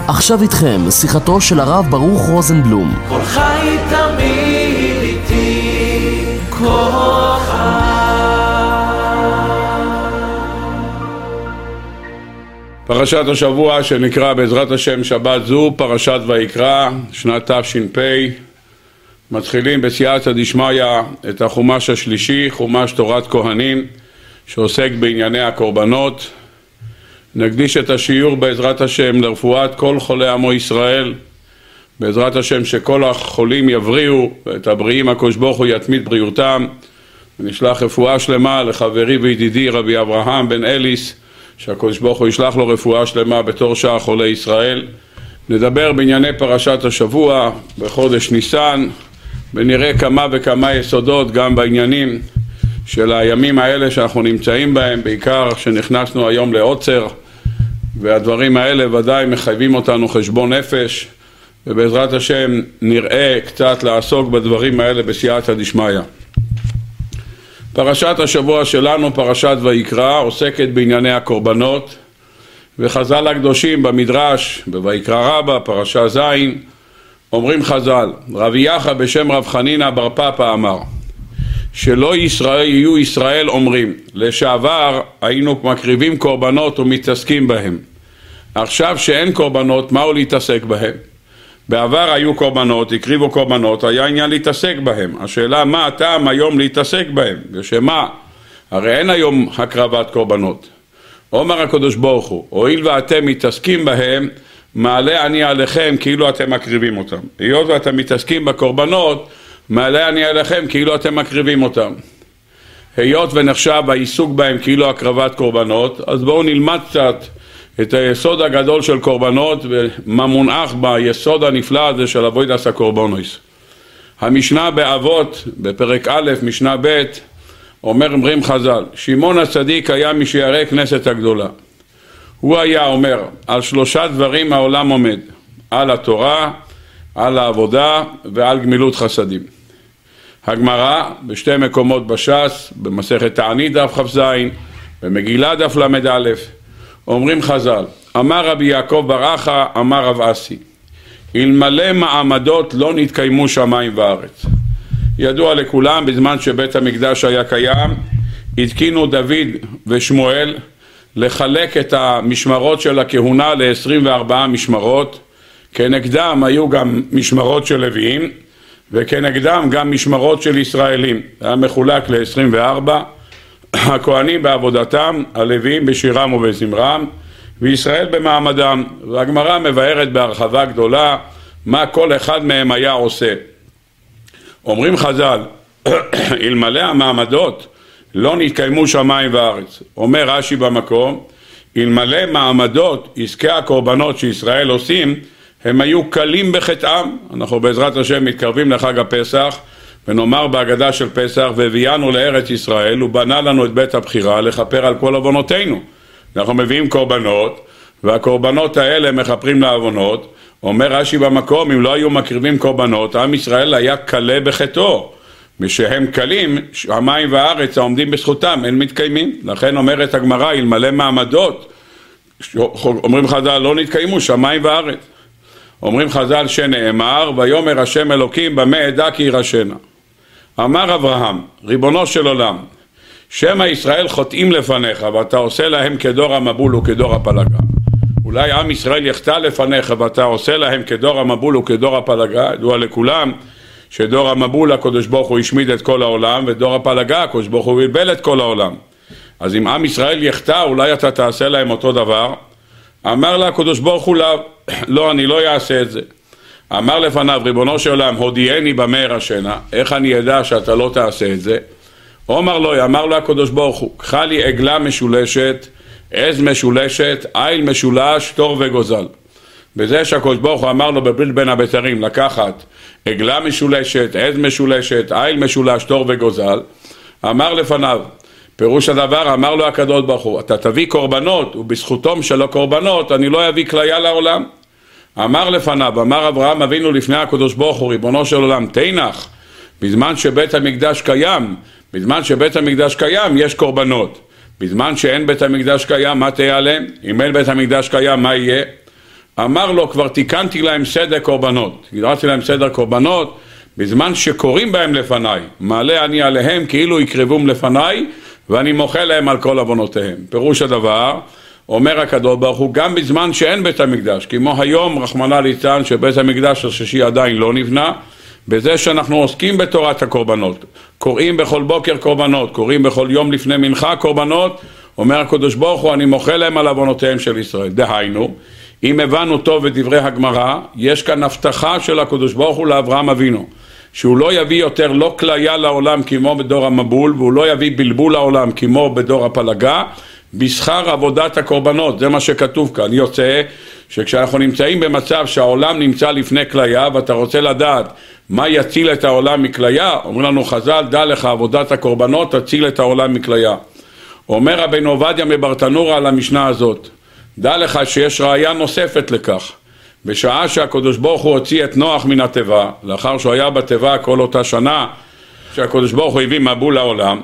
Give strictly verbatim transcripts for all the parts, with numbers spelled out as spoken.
עכשיו איתכם שיחתו של הרב ברוך רוזנבלום. כל חי תמיד איתי, כל חי. פרשת השבוע שנקרא בעזרת השם שבת זו, פרשת ויקרא, שנת תש"פ. מתחילים בסייעתא דשמיא את החומש השלישי, חומש תורת כהנים, שעוסק בענייני הקורבנות. נקדיש את השיעור בעזרת השם לרפואת כל חולי עמו ישראל, בעזרת השם שכל החולים יבריאו ואת הבריאים הקדוש ברוך הוא יתמיד בריאותם. ונשלח רפואה שלמה לחברי וידידי רבי אברהם בן אליס, שהקדוש ברוך הוא ישלח לו רפואה שלמה בתור שאר חולי ישראל. נדבר בענייני פרשת השבוע בחודש ניסן, ונראה כמה וכמה יסודות גם בעניינים של הימים האלה שאנחנו נמצאים בהם, בעיקר שנכנסנו היום לעוצר, והדברים האלה ודאי מחייבים אותנו חשבון נפש, ובעזרת השם נראה קצת לעסוק בדברים האלה בסייעתא דשמיא. פרשת השבוע שלנו, פרשת ויקרא, עוסקת בענייני הקורבנות, וחז"ל הקדושים במדרש, בויקרא רבה, פרשה זין, אומרים חז"ל, רבי יחא בשם רב חנינא בר פפא אמר, שלא ישראל יהיו ישראל אומרים, לשעבר היינו מקריבים קורבנות ומתעסקים בהם. עכשיו שאין קורבנות, מהו להתעסק בהם? בעבר היו קורבנות, הקריבו קורבנות, היה עניין להתעסק בהם. השאלה מה הטעם היום להתעסק בהם? ושמה? הרי אין היום הקרבת קורבנות. אומר הקדוש ברוך הוא, הואיל ואתם מתעסקים בהם, מעלה אני עליכם כאילו אתם מקריבים אותם. היות ואתם מתעסקים בקורבנות, מעלה אני עליכם כאילו אתם מקריבים אותם. היות ונחשב העיסוק בהם כאילו הקרבת קורבנות, אז בואו נלמד קצת את היסוד הגדול של קורבנות ומה מונח ביסוד הנפלא הזה של עבודת הקורבנוס. המשנה באבות בפרק א' משנה ב' אומר אומרים חז"ל, שמעון הצדיק היה משיירי כנסת הגדולה. הוא היה אומר על שלושה דברים העולם עומד, על התורה, על העבודה ועל גמילות חסדים. הגמרא בשתי מקומות בש"ס, במסכת תענית דף כ"ז, במגילה דף ל"א, אומרים חז"ל, אמר רבי יעקב בר אחא, אמר רב אסי, אלמלא מעמדות לא נתקיימו שמיים וארץ. ידוע לכולם, בזמן שבית המקדש היה קיים, התקינו דוד ושמואל לחלק את המשמרות של הכהונה ל-עשרים וארבע משמרות, כנגדם היו גם משמרות של לוויים, וכנגדם גם משמרות של ישראלים. היה מחולק ל-עשרים וארבע, הכהנים בעבודתם, הלוויים בשירם ובזמרם, וישראל במעמדם. והגמרא מבארת בהרחבה גדולה מה כל אחד מהם היה עושה. אומרים חז"ל, אלמלא המעמדות לא נתקיימו שמיים וארץ. אומר רש"י במקום, אלמלא מעמדות עסקי הקורבנות שישראל עושים, הם היו קלים בחטאם. אנחנו בעזרת השם מתקרבים לחג הפסח, ונאמר בהגדה של פסח, והביאנו לארץ ישראל, הוא בנה לנו את בית הבחירה לכפר על כל עוונותינו. אנחנו מביאים קורבנות, והקורבנות האלה מכפרים לעוונות. אומר רש"י במקום, אם לא היו מקריבים קורבנות, עם ישראל היה קלה בחטאו. משהם קלים, שמיים וארץ העומדים בזכותם, אין מתקיימים. לכן אומרת הגמרא, אלמלא מעמדות, אומרים חז"ל, לא נתקיימו שמיים וארץ. אומרים חז"ל שנאמר, ויאמר השם אלוקים במה אדע כי ירשנה. אמר אברהם, ריבונו של עולם, שמא ישראל חוטאים לפניך, ואתה עושה להם כדור המבול וכדור הפלגה. אולי עם ישראל יחטא לפניך, ואתה עושה להם כדור המבול וכדור הפלגה. ידוע לכולם שדור המבול הקדוש ברוך הוא השמיד את כל העולם, ודור הפלגה הקדוש ברוך הוא בלבל את כל העולם. אז אם עם ישראל יחטא, אולי אתה תעשה להם אותו דבר. אמר לה הקדוש ברוך הוא, לא, לא, אני לא אעשה את זה. אמר לפניו, ריבונו של עולם, הודיעני במה ירשנה, איך אני אדע שאתה לא תעשה את זה? אומר לו, אמר לו הקדוש ברוך הוא, קחה לי עגלה משולשת, עז משולשת, איל משולש, תור וגוזל. בזה שהקדוש ברוך הוא אמר לו בברית בין הבתרים לקחת עגלה משולשת, עז משולשת, איל משולש, תור וגוזל, אמר לפניו, פירוש הדבר, אמר לו הקדוש ברוך הוא, אתה תביא קורבנות, ובזכותם של הקורבנות אני לא אביא כליה לעולם. אמר לפניו, אמר אברהם אבינו לפני הקדוש ברוך הוא, ריבונו של עולם, תנח, בזמן שבית המקדש קיים, בזמן שבית המקדש קיים יש קורבנות. בזמן שאין בית המקדש קיים, מה תהיה עליהם? אם אין בית המקדש קיים, מה יהיה? אמר לו, כבר תיקנתי להם סדר קורבנות, גדרתי להם סדר קורבנות, בזמן שקוראים בהם לפניי, מעלה אני עליהם כאילו יקרבום לפניי, ואני מוחל להם על כל עוונותיהם. פירוש הדבר, אומר הקדוש ברוך הוא, גם בזמן שאין בית המקדש, כמו היום רחמנא ליצלן שבית המקדש השישי עדיין לא נבנה, בזה שאנחנו עוסקים בתורת הקורבנות, קוראים בכל בוקר קורבנות, קוראים בכל יום לפני מנחה קורבנות, אומר הקדוש ברוך הוא, אני מוחל להם על עוונותיהם של ישראל. דהיינו, אם הבנו טוב את דברי הגמרא, יש כאן הבטחה של הקדוש ברוך הוא לאברהם אבינו, שהוא לא יביא יותר לא כליה לעולם כמו בדור המבול, והוא לא יביא בלבול לעולם כמו בדור הפלגה, בשכר עבודת הקורבנות. זה מה שכתוב כאן. יוצא שכשאנחנו נמצאים במצב שהעולם נמצא לפני כליה, ואתה רוצה לדעת מה יציל את העולם מכליה, אומרים לנו חז"ל, דע לך עבודת הקורבנות תציל את העולם מכליה. אומר רבנו עובדיה מברטנורה על המשנה הזאת, דע לך שיש ראיה נוספת לכך. בשעה שהקדוש ברוך הוא הוציא את נוח מן התיבה, לאחר שהוא היה בתיבה כל אותה שנה שהקדוש ברוך הוא הביא מבול לעולם,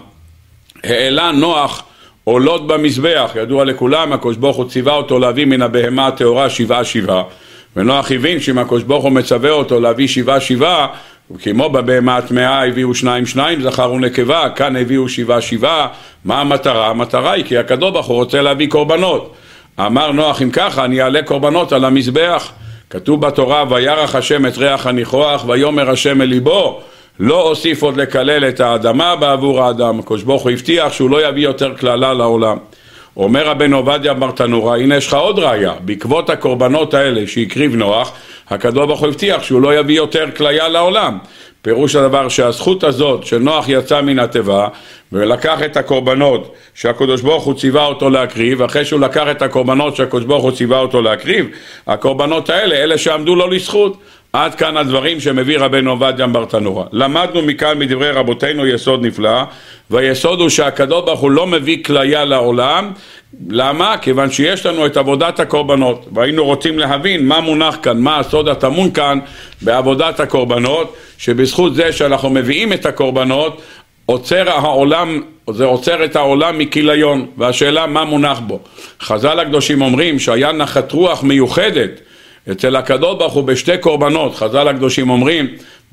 העלה נוח עולות במזבח. ידוע לכולם, הקדוש ברוך הוא ציווה אותו להביא מן הבהמה הטהורה שבעה שבעה, ונוח הבין שאם הקדוש ברוך הוא מצווה אותו להביא שבעה שבעה, כמו בבהמה הטמאה הביאו שניים שניים זכר ונקבה, כאן הביאו שבעה שבעה. מה המטרה? המטרה היא כי הקדוש ברוך הוא רוצה להביא קורבנות. אמר נוח, אם ככה אני אעלה קורבנות על המזבח. כתוב בתורה, וירח השם את ריח הניחוח ויאמר השם אל ליבו, לא אוסיף עוד לקלל את האדמה בעבור האדם. הקדוש ברוך הוא הבטיח שהוא לא יביא יותר קללה לעולם. אומר רבנו עובדיה ברטנורה, הנה יש לך עוד ראיה, בעקבות הקורבנות האלה שהקריב נוח, הקדוש ברוך הוא הבטיח שהוא לא יביא יותר כליה לעולם. פירוש הדבר שהזכות הזאת שנוח יצא מן התיבה ולקח את הקורבנות שהקדוש ברוך הוא ציווה אותו להקריב, אחרי שהוא לקח את הקורבנות שהקדוש ברוך הוא ציווה אותו להקריב, הקורבנות האלה, אלה שעמדו לו לזכות. עד כאן הדברים שמביא רבנו עובדיה ברטנורה. למדנו מכאן מדברי רבותינו יסוד נפלא, והיסוד הוא שהקדוש ברוך הוא לא מביא כליה לעולם. למה? כיוון שיש לנו את עבודת הקורבנות, והיינו רוצים להבין מה מונח כאן, מה הסוד הטמון כאן בעבודת הקורבנות, שבזכות זה שאנחנו מביאים את הקורבנות, עוצר העולם, זה עוצר את העולם מכיליון, והשאלה מה מונח בו. חז"ל הקדושים אומרים שהיה נחת רוח מיוחדת אצל הקדוש ברוך הוא בשתי קורבנות. חז"ל הקדושים אומרים,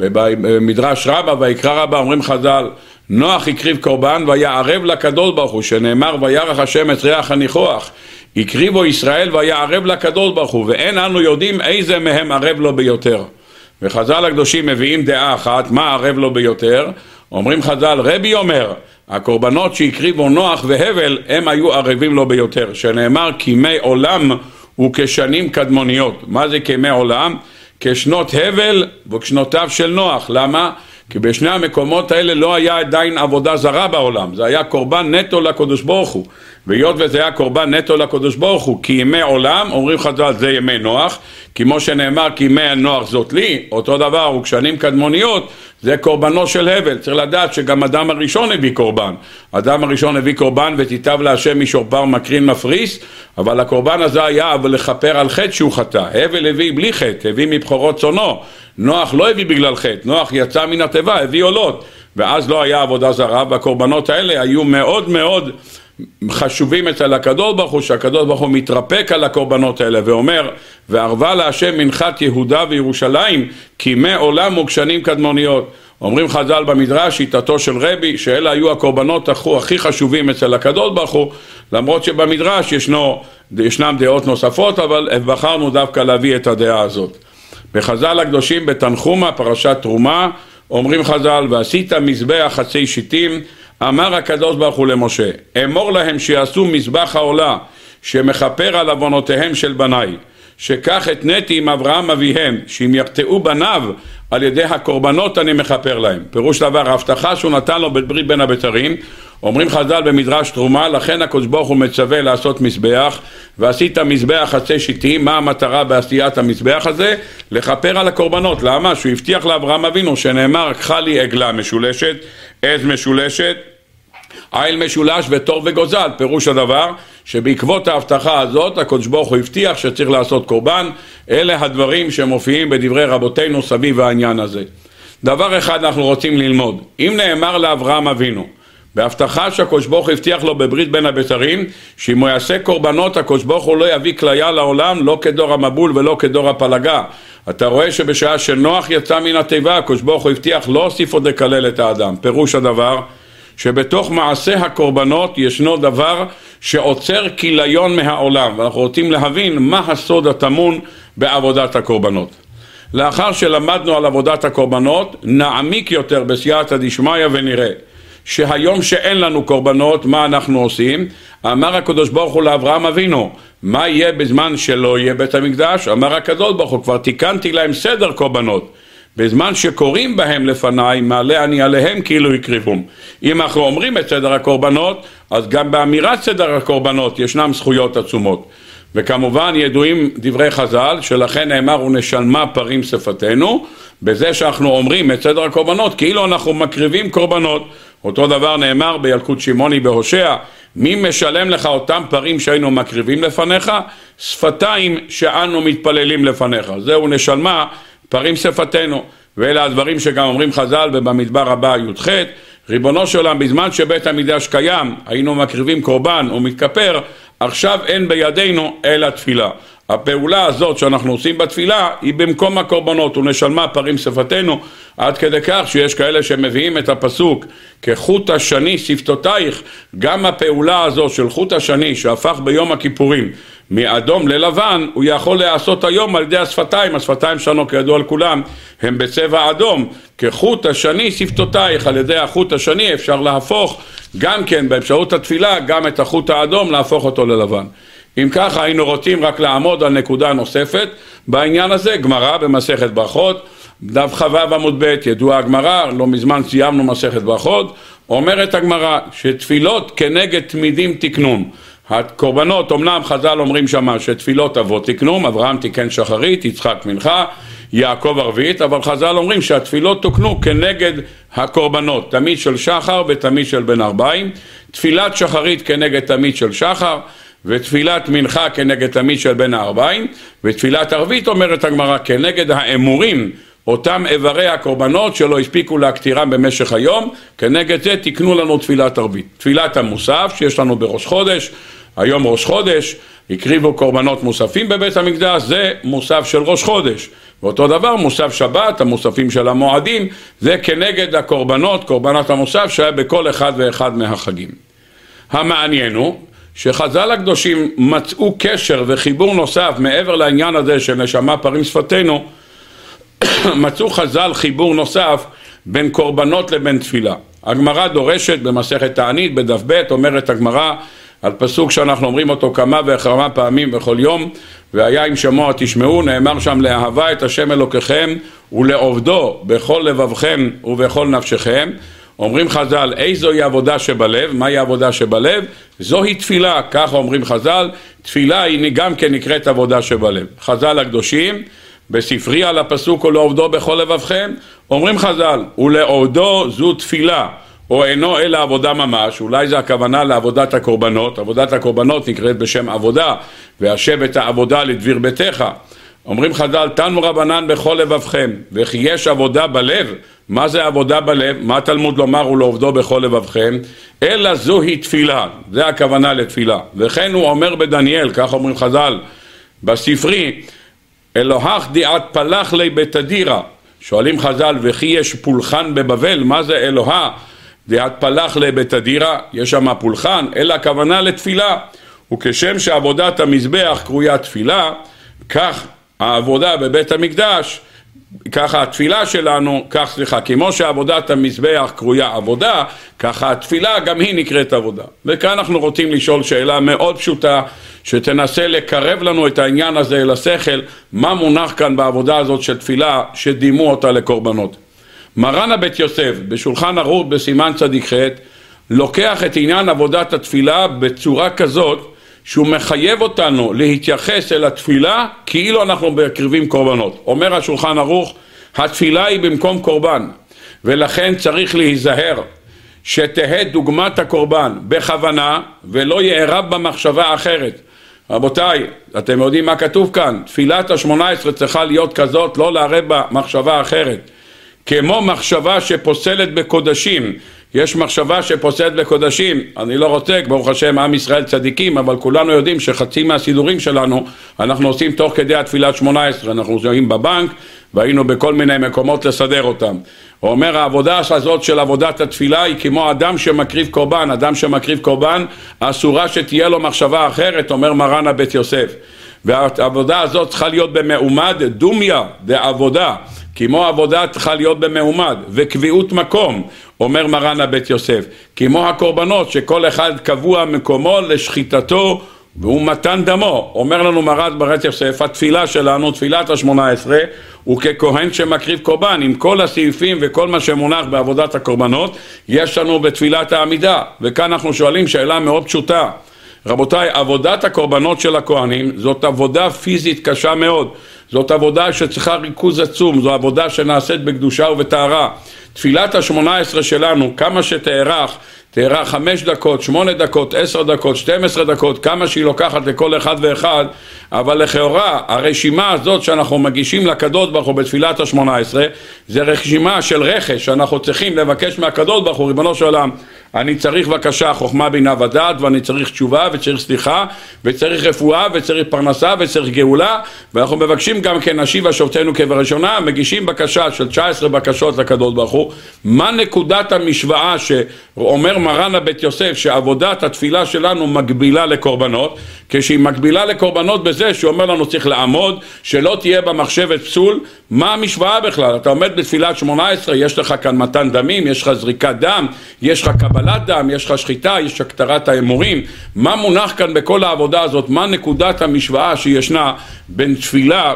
במדרש רבה ויקרא רבה אומרים חז"ל, נוח הקריב קורבן והיה ערב לקדוש ברוך הוא, שנאמר וירח השם את ריח הניחוח, הקריבו ישראל והיה ערב לקדוש ברוך הוא, ואין אנו יודעים איזה מהם ערב לו ביותר. וחז"ל הקדושים מביאים דעה אחת, מה ערב לו ביותר? אומרים חז"ל, רבי אומר, הקורבנות שהקריבו נוח והבל הם היו ערבים לו ביותר, שנאמר כימי עולם וכשנים קדמוניות. מה זה כימי עולם? כשנות הבל וכשנותיו של נוח. למה? כי בשני המקומות האלה לא היה עדיין עבודה זרה בעולם, זה היה קורבן נטו לקדוש ברוך הוא, והיות וזה היה קורבן נטו לקדוש ברוך הוא, כי ימי עולם, אומרים חז"ל זה ימי נוח, כמו שנאמר כי ימי הנוח זאת לי, אותו דבר וכשנים קדמוניות, זה קורבנו של הבל. צריך לדעת שגם אדם הראשון הביא קורבן, אדם הראשון הביא קורבן ותיטב להשם משופר מקרין מפריס, אבל הקורבן הזה היה לכפר על חטא שהוא חטא. הבל הביא בלי חטא, הביא מבחורות צונו. נוח לא הביא בגלל חטא, נוח יצא מן התיבה, הביא עולות, ואז לא היה עבודה זרה, והקורבנות האלה היו מאוד מאוד חשובים אצל הקדוש ברוך הוא, שהקדוש ברוך הוא מתרפק על הקורבנות האלה ואומר, וערבה להשם מנחת יהודה וירושלים כימי עולם וכשנים קדמוניות. אומרים חז"ל במדרש, שיטתו של רבי, שאלה היו הקורבנות הכי חשובים אצל הקדוש ברוך הוא, למרות שבמדרש ישנו, ישנם דעות נוספות, אבל בחרנו דווקא להביא את הדעה הזאת. בחז"ל הקדושים בתנחומה, פרשת תרומה, אומרים חז"ל, ועשית מזבח חצי שיטים, אמר הקדוש ברוך הוא למשה, אמור להם שיעשו מזבח העולה, שמכפר על עוונותיהם של בניי, שכך התניתי עם אברהם אביהם, שאם יחטאו בניו על ידי הקורבנות אני מכפר להם. פירוש דבר, ההבטחה שהוא נתן לו בברית בין הבתרים, אומרים חז"ל במדרש תרומה, לכן הקדוש ברוך הוא מצווה לעשות מזבח, ועשית מזבח חצי שיטים. מה המטרה בעשיית המזבח הזה? לכפר על הקורבנות. למה? שהוא הבטיח לאברהם אבינו, שנאמר, קחה לי עגלה משולשת, עז משולשת, עיל משולש ותור וגוזל. פירוש הדבר שבעקבות ההבטחה הזאת הקדוש ברוך הוא הבטיח שצריך לעשות קורבן. אלה הדברים שמופיעים בדברי רבותינו סביב העניין הזה. דבר אחד אנחנו רוצים ללמוד, אם נאמר לאברהם אבינו בהבטחה שהקדוש ברוך הוא הבטיח לו בברית בין הבתרים, שאם הוא יעשה קורבנות, הקדוש ברוך הוא לא יביא כליה לעולם, לא כדור המבול ולא כדור הפלגה. אתה רואה שבשעה שנוח יצא מן התיבה, הקדוש ברוך הוא הבטיח לא הוסיף עוד לקלל את האדם. פירוש הדבר, שבתוך מעשה הקורבנות ישנו דבר שעוצר כיליון מהעולם, ואנחנו רוצים להבין מה הסוד הטמון בעבודת הקורבנות. לאחר שלמדנו על עבודת הקורבנות, נעמיק יותר בסייעתא דשמיא ונראה שהיום שאין לנו קורבנות, מה אנחנו עושים? אמר הקדוש ברוך הוא לאברהם אבינו, מה יהיה בזמן שלא יהיה בית המקדש? אמר הקדוש ברוך הוא, כבר תיקנתי להם סדר קורבנות, בזמן שקוראים בהם לפניי, מעלה אני עליהם כאילו יקריבום. אם אנחנו אומרים את סדר הקורבנות, אז גם באמירת סדר הקורבנות ישנם זכויות עצומות. וכמובן ידועים דברי חז"ל, שלכן נאמר ונשלמה פרים שפתנו, בזה שאנחנו אומרים את סדר הקורבנות, כאילו אנחנו מקריבים קורבנות. אותו דבר נאמר בילקוט שמעוני בהושע, מי משלם לך אותם פרים שהיינו מקריבים לפניך? שפתיים שאנו מתפללים לפניך. זהו נשלמה פרים שפתנו. ואלה הדברים שגם אומרים חז"ל ובמדבר הבא י"ח, ריבונו של עולם, בזמן שבית המקדש קיים, היינו מקריבים קורבן ומתכפר, עכשיו אין בידינו אלא תפילה. הפעולה הזאת שאנחנו עושים בתפילה היא במקום הקורבנות, ונשלמה פרים שפתנו, עד כדי כך שיש כאלה שמביאים את הפסוק כחוט השני שפתותייך. גם הפעולה הזאת של חוט השני שהפך ביום הכיפורים מאדום ללבן, הוא יכול לעשות היום על ידי השפתיים. השפתיים שלנו כידוע לכולם הם בצבע אדום, כחוט השני שפתותייך. על ידי החוט השני אפשר להפוך גם כן באפשרות התפילה גם את החוט האדום, להפוך אותו ללבן. אם ככה היינו רוצים רק לעמוד על נקודה נוספת בעניין הזה, גמרא במסכת ברכות, דף חו"ב עמוד ב', ידוע הגמרא, לא מזמן סיימנו מסכת ברכות, אומרת הגמרא שתפילות כנגד תמידים תקנון. הקורבנות, אמנם חז"ל אומרים שמה שתפילות אבות תקנום, אברהם תיקן שחרית, יצחק מנחה, יעקב ערבית, אבל חז"ל אומרים שהתפילות תוקנו כנגד הקורבנות, תמיד של שחר ותמיד של בן ארבעים, תפילת שחרית כנגד תמיד של שחר, ותפילת מנחה כנגד תמיד של בן הארבעים, ותפילת ערבית אומרת הגמרא כנגד האמורים, אותם איברי הקורבנות שלא הספיקו להקטירם במשך היום, כנגד זה תקנו לנו תפילת ערבית. תפילת המוסף שיש לנו בראש חודש, היום ראש חודש, הקריבו קורבנות מוספים בבית המקדש, זה מוסף של ראש חודש. ואותו דבר מוסף שבת, המוספים של המועדים, זה כנגד הקורבנות, קורבנת המוסף שהיה בכל אחד ואחד מהחגים. המעניין הוא שחז"ל הקדושים מצאו קשר וחיבור נוסף מעבר לעניין הזה של נשמה פרים שפתנו, מצאו חז"ל חיבור נוסף בין קורבנות לבין תפילה. הגמרא דורשת במסכת תענית בדף ב', אומרת הגמרא על פסוק שאנחנו אומרים אותו כמה וכמה פעמים בכל יום, והיה אם שמוע תשמעו, נאמר שם לאהבה את השם אלוקיכם ולעובדו בכל לבבכם ובכל נפשכם. אומרים חז"ל, איזוהי עבודה שבלב? מהי עבודה שבלב? זוהי תפילה, ככה אומרים חז"ל, תפילה היא גם כן נקראת עבודה שבלב. חז"ל הקדושים בספרי על הפסוק ולעובדו בכל לבבכם, אומרים חז"ל, ולעובדו זו תפילה, או אינו אלא עבודה ממש, אולי זה הכוונה לעבודת הקורבנות, עבודת הקורבנות נקראת בשם עבודה, והשב את העבודה לדביר ביתך. אומרים חז"ל, תנו רבנן בכל לבבכם, וכי יש עבודה בלב. מה זה עבודה בלב? מה תלמוד לומר ולעובדו בכל לבבכם? אלא זוהי תפילה, זה הכוונה לתפילה. וכן הוא אומר בדניאל, כך אומרים חז"ל בספרי, אלוהך דעת פלח לי בתדירה. שואלים חז"ל, וכי יש פולחן בבבל? מה זה אלוהה דעת פלח לי בתדירה? יש שם פולחן, אלא הכוונה לתפילה. וכשם שעבודת המזבח קרויה תפילה, כך העבודה בבית המקדש, ככה התפילה שלנו, כך סליחה, כמו שעבודת המזבח קרויה עבודה, ככה התפילה גם היא נקראת עבודה. וכאן אנחנו רוצים לשאול שאלה מאוד פשוטה, שתנסה לקרב לנו את העניין הזה אל השכל, מה מונח כאן בעבודה הזאת של תפילה, שדימו אותה לקורבנות. מרן הבית יוסף, בשולחן ערוך בסימן צדיק ח', לוקח את עניין עבודת התפילה בצורה כזאת, שהוא מחייב אותנו להתייחס אל התפילה כאילו אנחנו מקריבים קורבנות. אומר השולחן ערוך, התפילה היא במקום קורבן, ולכן צריך להיזהר שתהא דוגמת הקורבן בכוונה ולא יערב במחשבה אחרת. רבותיי, אתם יודעים מה כתוב כאן? תפילת השמונה עשרה צריכה להיות כזאת, לא לערב במחשבה אחרת. כמו מחשבה שפוסלת בקודשים. יש מחשבה שפוסלת בקודשים, אני לא רוצה, ברוך השם, עם ישראל צדיקים, אבל כולנו יודעים שחצי מהסידורים שלנו אנחנו עושים תוך כדי התפילת שמונה עשרה, אנחנו עושים בבנק והיינו בכל מיני מקומות לסדר אותם. הוא אומר, העבודה הזאת של עבודת התפילה היא כמו אדם שמקריב קורבן, אדם שמקריב קורבן אסורה שתהיה לו מחשבה אחרת, אומר מרן הבית יוסף. והעבודה הזאת צריכה להיות במעומד דומיה דעבודה, כמו עבודה צריכה להיות במעומד וקביעות מקום, אומר מרן הבית יוסף, כמו הקורבנות שכל אחד קבוע מקומו לשחיטתו והוא מתן דמו. אומר לנו מרן בית יוסף, התפילה שלנו, תפילת השמונה עשרה, הוא ככהן שמקריב קורבן עם כל הסעיפים וכל מה שמונח בעבודת הקורבנות יש לנו בתפילת העמידה. וכאן אנחנו שואלים שאלה מאוד פשוטה, רבותיי, עבודת הקורבנות של הכהנים זאת עבודה פיזית קשה מאוד, זאת עבודה שצריכה ריכוז עצום, זו עבודה שנעשית בקדושה ובטהרה. תפילת השמונה עשרה שלנו, כמה שתארך, תארך חמש דקות, שמונה דקות, עשר דקות, שתים עשרה דקות, כמה שהיא לוקחת לכל אחד ואחד, אבל לכאורה הרשימה הזאת שאנחנו מגישים לקדוש ברוך הוא בתפילת השמונה עשרה, זה רשימה של רכש שאנחנו צריכים לבקש מהקדוש ברוך הוא, ריבונו של עולם, אני צריך בקשה חוכמה בינה ודעת, ואני צריך תשובה וצריך סליחה וצריך רפואה וצריך פרנסה וצריך גאולה, ואנחנו מבקשים גם כן נשיב השופטנו כבראשונה, מגישים בקשה של תשע עשרה בקשות לקדוש ברוך הוא. מה נקודת המשוואה שאומר מרן הבית יוסף שעבודת התפילה שלנו מגבילה לקורבנות? כשהיא מגבילה לקורבנות בזה שהוא אומר לנו צריך לעמוד, שלא תהיה במחשבת פסול. מה המשוואה בכלל? אתה עומד בתפילת שמונה עשרה, יש לך כאן מתן דמים, יש לך זריקת דם, יש לך קבלת דם, יש לך שחיטה, יש הקטרת האמורים. מה מונח כאן בכל העבודה הזאת? מה נקודת המשוואה שישנה בין תפילה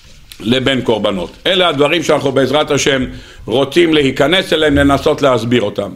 לבין קורבנות? אלה הדברים שאנחנו בעזרת השם רוצים להיכנס אליהם, לנסות להסביר אותם.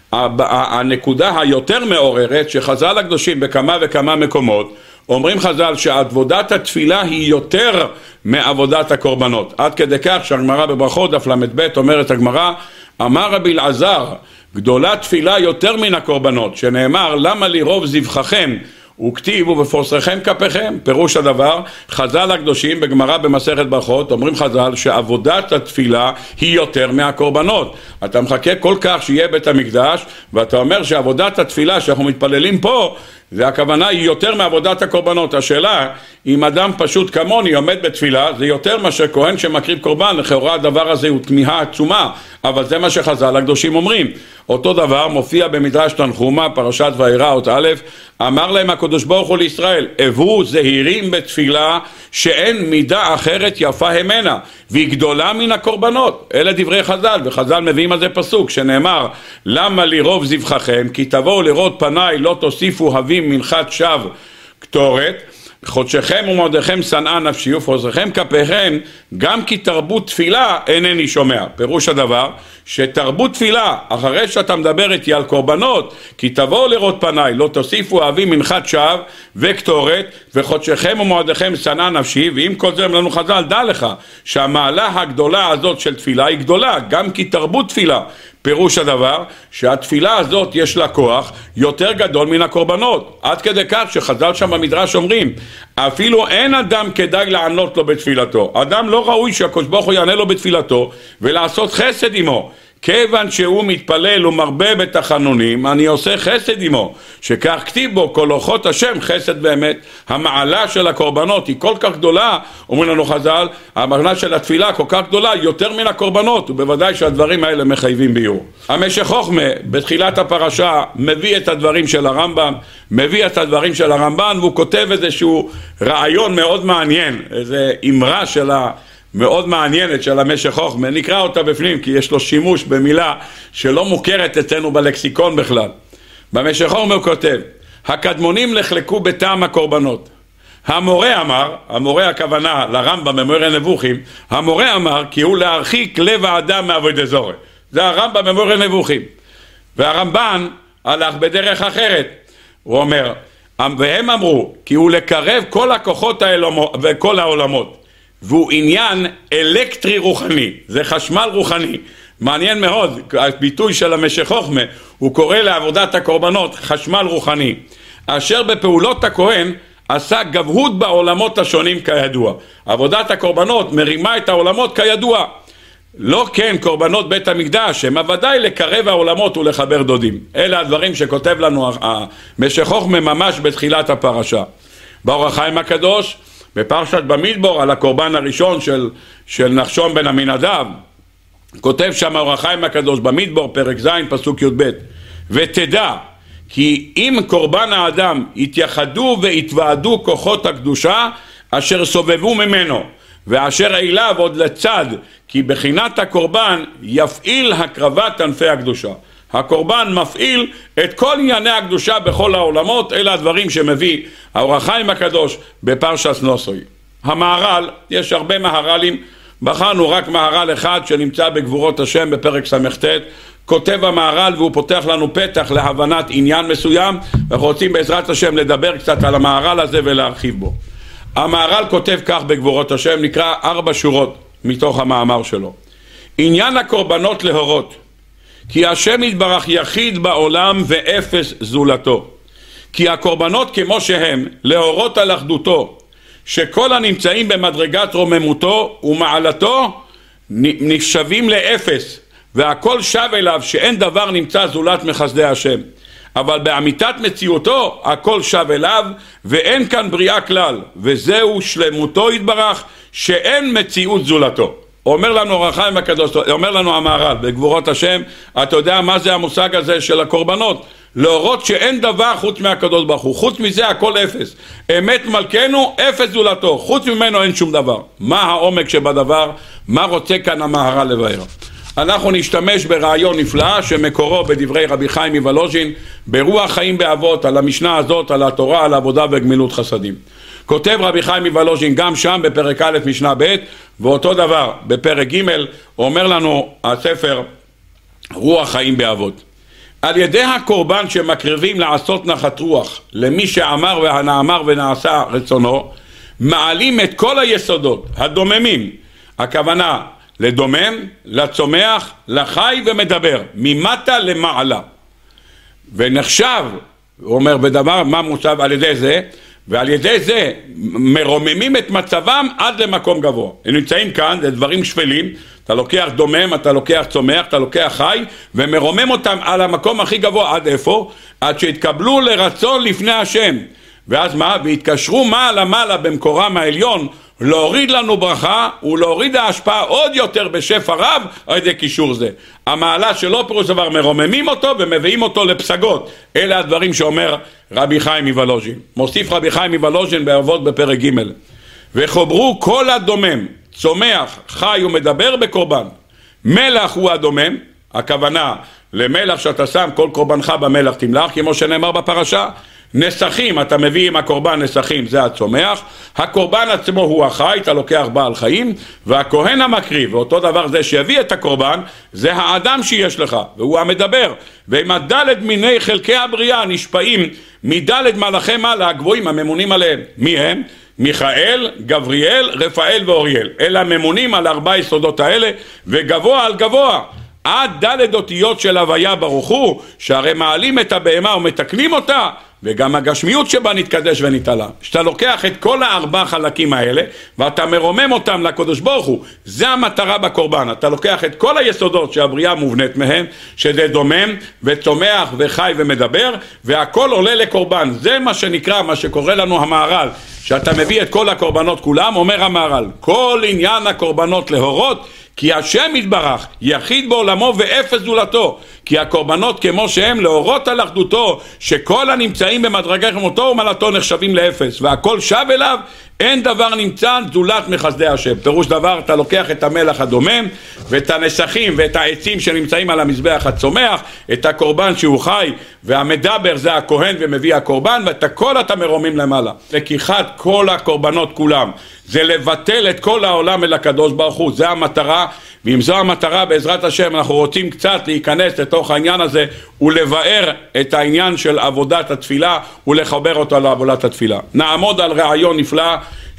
הנקודה היותר מעוררת שחז"ל הקדושים בכמה וכמה מקומות אומרים חז"ל שעבודת התפילה היא יותר מעבודת הקורבנות, עד כדי כך שהגמרא בברכות דף למד אומרת הגמרא, אמר רבי אלעזר, גדולה תפילה יותר מן הקורבנות, שנאמר למה לי רוב זבחכם וכתיבו בפורסכם כפיכם. פירוש הדבר, חז"ל הקדושים בגמרא במסכת ברכות אומרים חז"ל שעבודת התפילה היא יותר מהקורבנות. אתה מחכה כל כך שיהיה בית המקדש ואתה אומר שעבודת התפילה שאנחנו מתפללים פה זה הכוונה היא יותר מעבודת הקורבנות. השאלה אם אדם פשוט כמוני עומד בתפילה זה יותר מאשר כהן שמקריב קורבן, לכאורה הדבר הזה הוא תמיהה עצומה, אבל זה מה שחז"ל הקדושים אומרים. אותו דבר מופיע במדרש תנחומא פרשת וירא אות א', אמר להם הקדוש ברוך הוא לישראל, הבו זהירים בתפילה שאין מידה אחרת יפה ממנה והיא גדולה מן הקורבנות. אלה דברי חז"ל, וחז"ל מביאים על זה פסוק שנאמר למה לי רוב זבחכם כי תבואו לראות פניי לא תוסיפו הבים מנחת שווא קטורת, חודשכם ומועדיכם שנאה נפשי ופורסכם כפיכם גם כי תרבות תפילה אינני שומע. פירוש הדבר שתרבות תפילה אחרי שאתה מדבר איתי על קורבנות כי תבואו לראות פניי לא תוסיפו אהבים מנחת שווא וקטורת וחודשכם ומועדיכם שנאה נפשי, ואם כל זה לנו חז"ל דע לך שהמעלה הגדולה הזאת של תפילה היא גדולה גם כי תרבות תפילה. פירוש הדבר שהתפילה הזאת יש לה כוח יותר גדול מן הקורבנות, עד כדי כך שחז"ל שם במדרש אומרים אפילו אין אדם כדאי לענות לו בתפילתו, אדם לא ראוי שהקדוש ברוך הוא יענה לו בתפילתו ולעשות חסד עמו, כיוון שהוא מתפלל ומרבה בתחנונים אני עושה חסד עמו, שכך כתיב בו כל אורחות השם חסד באמת. המעלה של הקורבנות היא כל כך גדולה, אומרים לנו חז"ל, המעלה של התפילה כל כך גדולה יותר מן הקורבנות, ובוודאי שהדברים האלה מחייבים ביור. המשך חוכמה בתחילת הפרשה מביא את הדברים של הרמב"ם, מביא את הדברים של הרמב"ן, והוא כותב איזשהו רעיון מאוד מעניין, איזו אמרה של ה... מאוד מעניינת של המשך חוכמה, נקרא אותה בפנים כי יש לו שימוש במילה שלא מוכרת אצלנו בלקסיקון בכלל. במשך חוכמה הוא כותב, הקדמונים לחלקו בטעם הקורבנות. המורה אמר, המורה הכוונה לרמב"ם במורה נבוכים, המורה אמר כי הוא להרחיק לב האדם מעבודת זרה. זה הרמב"ם במורה נבוכים. והרמב"ן הלך בדרך אחרת. הוא אומר, והם אמרו כי הוא לקרב כל הכוחות וכל העולמות. והוא עניין אלקטרי רוחני, זה חשמל רוחני. מעניין מאוד, הביטוי של המשך חוכמה, הוא קורא לעבודת הקורבנות חשמל רוחני. אשר בפעולות הכהן עשה גבהות בעולמות השונים כידוע. עבודת הקורבנות מרימה את העולמות כידוע. לא כן קורבנות בית המקדש, הם ודאי לקרב העולמות ולחבר דודים. אלה הדברים שכותב לנו משך חוכמה ממש בתחילת הפרשה. באור החיים הקדוש, בפרשת במדבר, על הקורבן הראשון של, של נחשון בן עמינדב, כותב שם אור החיים הקדוש במדבר, פרק ז', פסוק י"ב, ותדע כי אם קורבן האדם התייחדו והתוועדו כוחות הקדושה אשר סובבו ממנו, ואשר אליו עוד לצד, כי בחינת הקורבן יפעיל הקרבת ענפי הקדושה. הקורבן מפעיל את כל ענייני הקדושה בכל העולמות. אלה הדברים שמביא האור החיים הקדוש בפרשת נוסוי. המהר"ל, יש הרבה מהר"לים, בחרנו רק מהר"ל אחד שנמצא בגבורות השם בפרק ס"ט. כותב המהר"ל והוא פותח לנו פתח להבנת עניין מסוים, ואנחנו רוצים בעזרת השם לדבר קצת על המהר"ל הזה ולהרחיב בו. המהר"ל כותב כך בגבורות השם, נקרא ארבע שורות מתוך המאמר שלו. עניין הקורבנות להורות, כי השם יתברך יחיד בעולם ואפס זולתו. כי הקורבנות כמו שהם להורות על אחדותו, שכל הנמצאים במדרגת רוממותו ומעלתו נשבים לאפס, והכל שב אליו שאין דבר נמצא זולת מחסדי השם. אבל באמיתת מציאותו הכל שב אליו ואין כאן בריאה כלל, וזהו שלמותו יתברך שאין מציאות זולתו. אומר לנו אור החיים הקדוש, אומר לנו המהר"ל בגבורות השם, אתה יודע מה זה המושג הזה של הקורבנות? להורות שאין דבר חוץ מהקדוש ברוך הוא, חוץ מזה הכל אפס. אמת מלכנו אפס זולתו, חוץ ממנו אין שום דבר. מה העומק שבדבר? מה רוצה כאן המהר"ל לבאר? אנחנו נשתמש ברעיון נפלא שמקורו בדברי רבי חיים מוולוז'ין ברוח חיים באבות, על המשנה הזאת, על התורה, על עבודה וגמילות חסדים. כותב רבי חיים מוולוז'ין גם שם בפרק א' משנה ב', ואותו דבר בפרק ג', אומר לנו הספר רוח חיים באבות. על ידי הקורבן שמקריבים לעשות נחת רוח למי שאמר והנאמר ונעשה רצונו, מעלים את כל היסודות הדוממים, הכוונה לדומם, לצומח, לחי ומדבר, ממטה למעלה. ונחשב, הוא אומר בדבר, מה מוצב על ידי זה? ועל ידי זה מרוממים את מצבם עד למקום גבוה. הם נמצאים כאן, זה דברים שפלים, אתה לוקח דומם, אתה לוקח צומח, אתה לוקח חי, ומרומם אותם על המקום הכי גבוה. עד איפה? עד שהתקבלו לרצון לפני השם. ואז מה? והתקשרו מעלה מעלה במקורם העליון, להוריד לנו ברכה ולהוריד ההשפעה עוד יותר בשפע רב על ידי קישור זה. המעלה שלא פירוש דבר, מרוממים אותו ומביאים אותו לפסגות. אלה הדברים שאומר רבי חיים מוולוז'ין. מוסיף רבי חיים מוולוז'ין באבות בפרק ג', וחוברו כל הדומם, צומח, חי ומדבר בקורבן. מלח הוא הדומם, הכוונה למלח שאתה שם כל קורבנך במלח תמלח, כמו שנאמר בפרשה. נסכים, אתה מביא עם הקורבן נסכים, זה הצומח. הקורבן עצמו הוא החי, אתה לוקח בעל חיים. והכהן המקריב, ואותו דבר זה שיביא את הקורבן, זה האדם שיש לך, והוא המדבר. ועם הדלת מיני חלקי הבריאה נשפעים מדלת מלאכי מעלה הגבוהים הממונים עליהם. מי הם? מיכאל, גבריאל, רפאל ואוריאל. אלה הממונים על ארבע יסודות האלה, וגבוה על גבוה עד דלת אותיות של הוויה ברוך הוא, שהרי מעלים את הבהמה ומתקנים אותה, וגם הגשמיות שבה נתקדש ונתעלה. שאתה לוקח את כל הארבע חלקים האלה ואתה מרומם אותם לקדוש ברוך הוא, זה המטרה בקורבן. אתה לוקח את כל היסודות שהבריאה מובנית מהם, שזה דומם וצומח וחי ומדבר, והכל עולה לקורבן. זה מה שנקרא, מה שקורא לנו המהר"ל, שאתה מביא את כל הקורבנות כולם. אומר המהר"ל, כל עניין הקורבנות להורות, כי השם יתברך יחיד בעולמו ואפס זולתו. כי הקורבנות כמו שהם להורות על אחדותו, שכל הנמצאים במדרגי רוממותו ומעלתו נחשבים לאפס, והכל שב אליו, אין דבר נמצא זולת מחסדי השם. פירוש דבר, אתה לוקח את המלח הדומם ואת הנסכים ואת העצים שנמצאים על המזבח הצומח, את הקורבן שהוא חי, והמדבר זה הכהן ומביא הקורבן, ואת הכל אתה מרומים למעלה. לקיחת כל הקורבנות כולם זה לבטל את כל העולם אל הקדוש ברוך הוא, זה המטרה. ואם זו המטרה, בעזרת השם אנחנו רוצים קצת להיכנס לתוך העניין הזה ולבאר את העניין של עבודת התפילה ולחבר אותו לעבודת התפילה. נעמוד על רעיון נפלא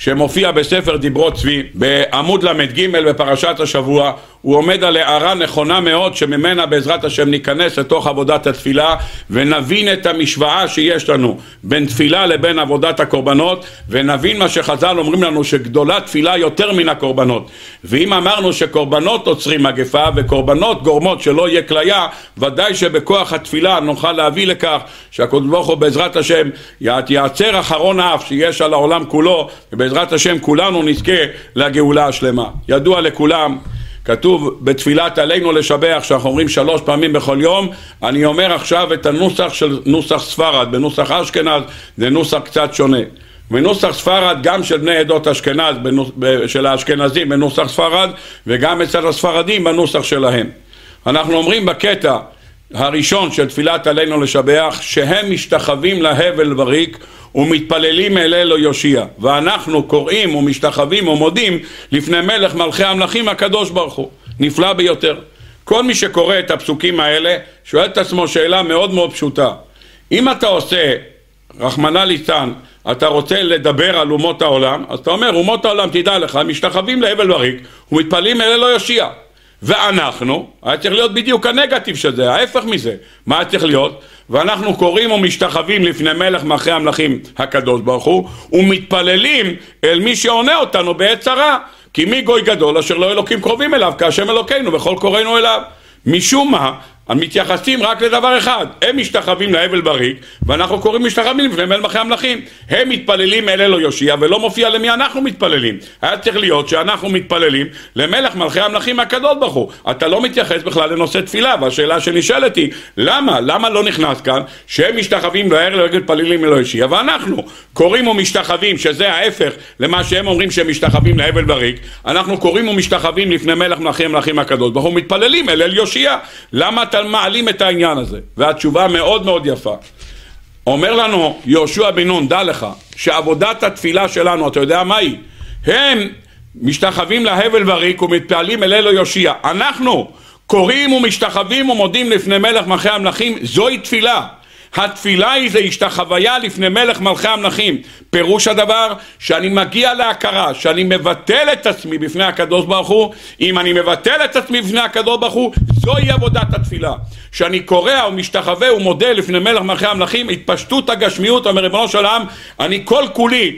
שמופיע בספר דיברות צבי, בעמוד למד ג' בפרשת השבוע. הוא עומד על הערה נכונה מאוד, שממנה בעזרת השם ניכנס לתוך עבודת התפילה, ונבין את המשוואה שיש לנו בין תפילה לבין עבודת הקורבנות, ונבין מה שחז"ל אומרים לנו, שגדולה תפילה יותר מן הקורבנות. ואם אמרנו שקורבנות עוצרים מגפה, וקורבנות גורמות שלא יהיה כליה, ודאי שבכוח התפילה נוכל להביא לכך שהקדוש ברוך הוא בעזרת השם יעצר אחרון האף שיש על העולם כולו, ובעזרת השם כולנו נזכה לגאולה השלמה. ידוע לכולם, כתוב בתפילת עלינו לשבח, שאנחנו אומרים שלוש פעמים בכל יום. אני אומר עכשיו את הנוסח של נוסח ספרד. בנוסח אשכנז זה נוסח קצת שונה. בנוסח ספרד, גם של בני עדות אשכנז, של האשכנזים בנוסח ספרד, וגם אצל הספרדים בנוסח שלהם. אנחנו אומרים בקטע הראשון של תפילת עלינו לשבח, שהם משתחווים להבל וריק ומתפללים אל אלו יושיע, ואנחנו קוראים ומשתחווים ומודים לפני מלך מלכי המלכים הקדוש ברוך הוא. נפלא ביותר. כל מי שקורא את הפסוקים האלה שואל את עצמו שאלה מאוד מאוד פשוטה. אם אתה עושה, רחמנא ליצלן, אתה רוצה לדבר על אומות העולם, אז אתה אומר, אומות העולם תדע לך, משתחווים להבל וריק ומתפללים אל אלו יושיע. ואנחנו, היה צריך להיות בדיוק הנגטיב של זה, ההפך מזה. מה היה צריך להיות? ואנחנו קוראים ומשתחווים לפני מלך מלכי המלכים הקדוש ברוך הוא, ומתפללים אל מי שעונה אותנו בעת צרה, כי מי גוי גדול אשר לא אלוקים קרובים אליו, כאשם אלוקינו וכל קוראינו אליו. משום מה, הם מתייחסים רק לדבר אחד, הם משתחווים להבל וריק, ואנחנו קוראים משתחווים לפני מלך מלכי המלכים. הם מתפללים אל אלו יושיע, ולא מופיע למי אנחנו מתפללים. היה צריך להיות שאנחנו מתפללים למלך מלכי המלכים הקדוש ברוך הוא. אתה לא מתייחס בכלל לנושא תפילה, והשאלה שנשאלת היא, למה? למה לא נכנס כאן שהם משתחווים להבל וריק מתפללים אלו יושיע, ואנחנו קוראים ומשתחווים, שזה ההפך למה שהם אומרים שהם משתחווים להבל וריק, אנחנו קוראים ומשתחווים לפני מלך מלכי המלכים הקדוש ברוך הוא, מתפללים אל אל יושיע. למה מעלים את העניין הזה? והתשובה מאוד מאוד יפה. אומר לנו יהושע בן נון, דע לך שעבודת התפילה שלנו, אתה יודע מה היא? הם משתחווים להבל וריק ומתפעלים אל אלו יושיע. אנחנו קוראים ומשתחווים ומודים לפני מלך מלכי המלכים. זוהי תפילה. התפילה היא זה השתחוויה לפני מלך מלכי המלכים. פירוש הדבר שאני מגיע להכרה, שאני מבטל את עצמי בפני הקדוש ברוך הוא. אם אני מבטל את עצמי בפני הקדוש ברוך הוא, זוהי עבודת התפילה. שאני קורא ומשתחווה ומודה לפני מלך מלכי המלכים, התפשטות הגשמיות, אומר ריבונו של עולם, אני כל כולי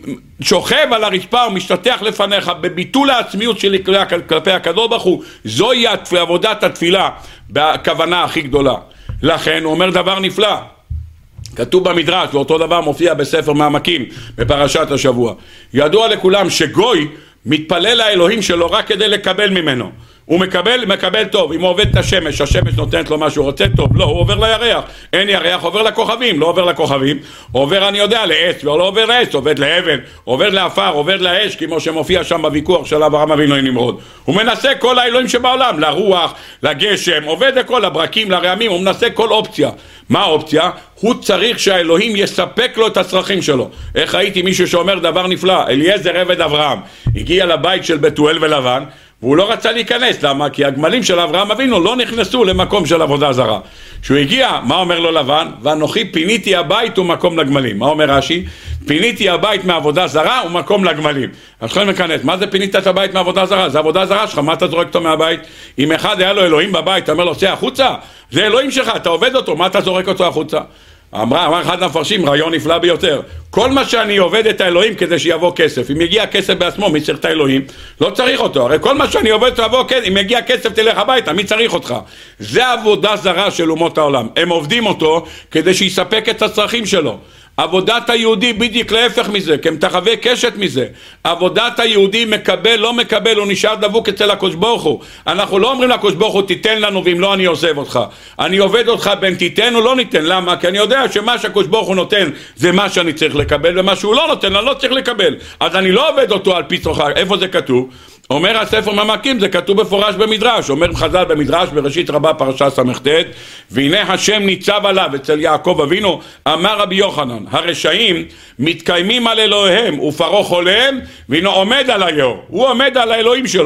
שוכב על הרצפה ומשתטח לפניך בביטול העצמיות שלי כלפי הקדוש ברוך הוא. זוהי עבודת התפילה בכוונה הכי גדולה. לכן הוא אומר דבר נפלא, כתוב במדרש, ואותו דבר מופיע בספר מעמקים בפרשת השבוע. ידוע לכולם שגוי מתפלל לאלוהים שלו רק כדי לקבל ממנו. הוא מקבל, מקבל טוב. אם הוא עובד את השמש, השמש נותנת לו מה שהוא רוצה, טוב. לא, הוא עובר לירח. אין ירח, עובר לכוכבים. לא עובר לכוכבים, עובר, אני יודע, לעץ, ולא עובר לעץ, עובד לאבן, עובר לאפר, עובר לאש, כמו שמופיע שם בוויכוח של אברהם אבינו עם נמרוד. הוא מנסה כל האלוהים שבעולם, לרוח, לגשם, עובד לכל הברקים, לרעמים, הוא מנסה כל אופציה. מה האופציה? הוא צריך שהאלוהים יספק לו את הצרכים שלו. איך ראיתי מישהו שאומר דבר נפלא, אליעזר עבד אברהם, הגיע לבית של בתואל ולבן, והוא לא רצה להיכנס. למה? כי הגמלים של אברהם אבינו לא נכנסו למקום של עבודה זרה. כשהוא הגיע, מה אומר לו לבן? ואנוכי פיניתי הבית ומקום לגמלים. מה אומר רש"י? פיניתי הבית מעבודה זרה ומקום לגמלים. אז יכולים להיכנס, מה זה פינית את הבית מעבודה זרה? זה עבודה זרה שלך, מה אתה זורק אותו מהבית? אם אחד היה לו אלוהים בבית, אתה אומר לו, צא החוצה, זה אלוהים שלך, אתה עובד אותו, מה אתה זורק אותו החוצה? אמרה, אמר אחד המפרשים, רעיון נפלא ביותר. כל מה שאני עובד את האלוהים כדי שיבוא כסף. אם יגיע כסף בעצמו, מי צריך את האלוהים? לא צריך אותו. הרי כל מה שאני עובד תבוא כסף, אם יגיע כסף תלך הביתה, מי צריך אותך? זה עבודה זרה של אומות העולם. הם עובדים אותו כדי שיספק את הצרכים שלו. עבודת היהודי בדיוק להפך מזה, כמתחווה קשת מזה. עבודת היהודי מקבל, לא מקבל, הוא נשאר דבוק אצל הקדוש ברוך הוא. אנחנו לא אומרים לקדוש ברוך הוא תיתן לנו ואם לא אני עוזב אותך. אני עובד אותך בין תיתן או לא ניתן. למה? כי אני יודע שמה שהקדוש ברוך הוא נותן זה מה שאני צריך לקבל, ומה שהוא לא נותן אני לא צריך לקבל. אז אני לא עובד אותו על פי צורכי. איפה זה כתוב? אומר הספר מעמקים, זה כתוב בפורש במדרש. אומר חז"ל במדרש בראשית רבה פרשה ס"ט, והנה השם ניצב עליו אצל יעקב אבינו, אמר רבי יוחנן, הרשעים מתקיימים על אלוהיהם ופרעה חולם, והנה עומד על היאור, הוא עומד על האלוהים שלו.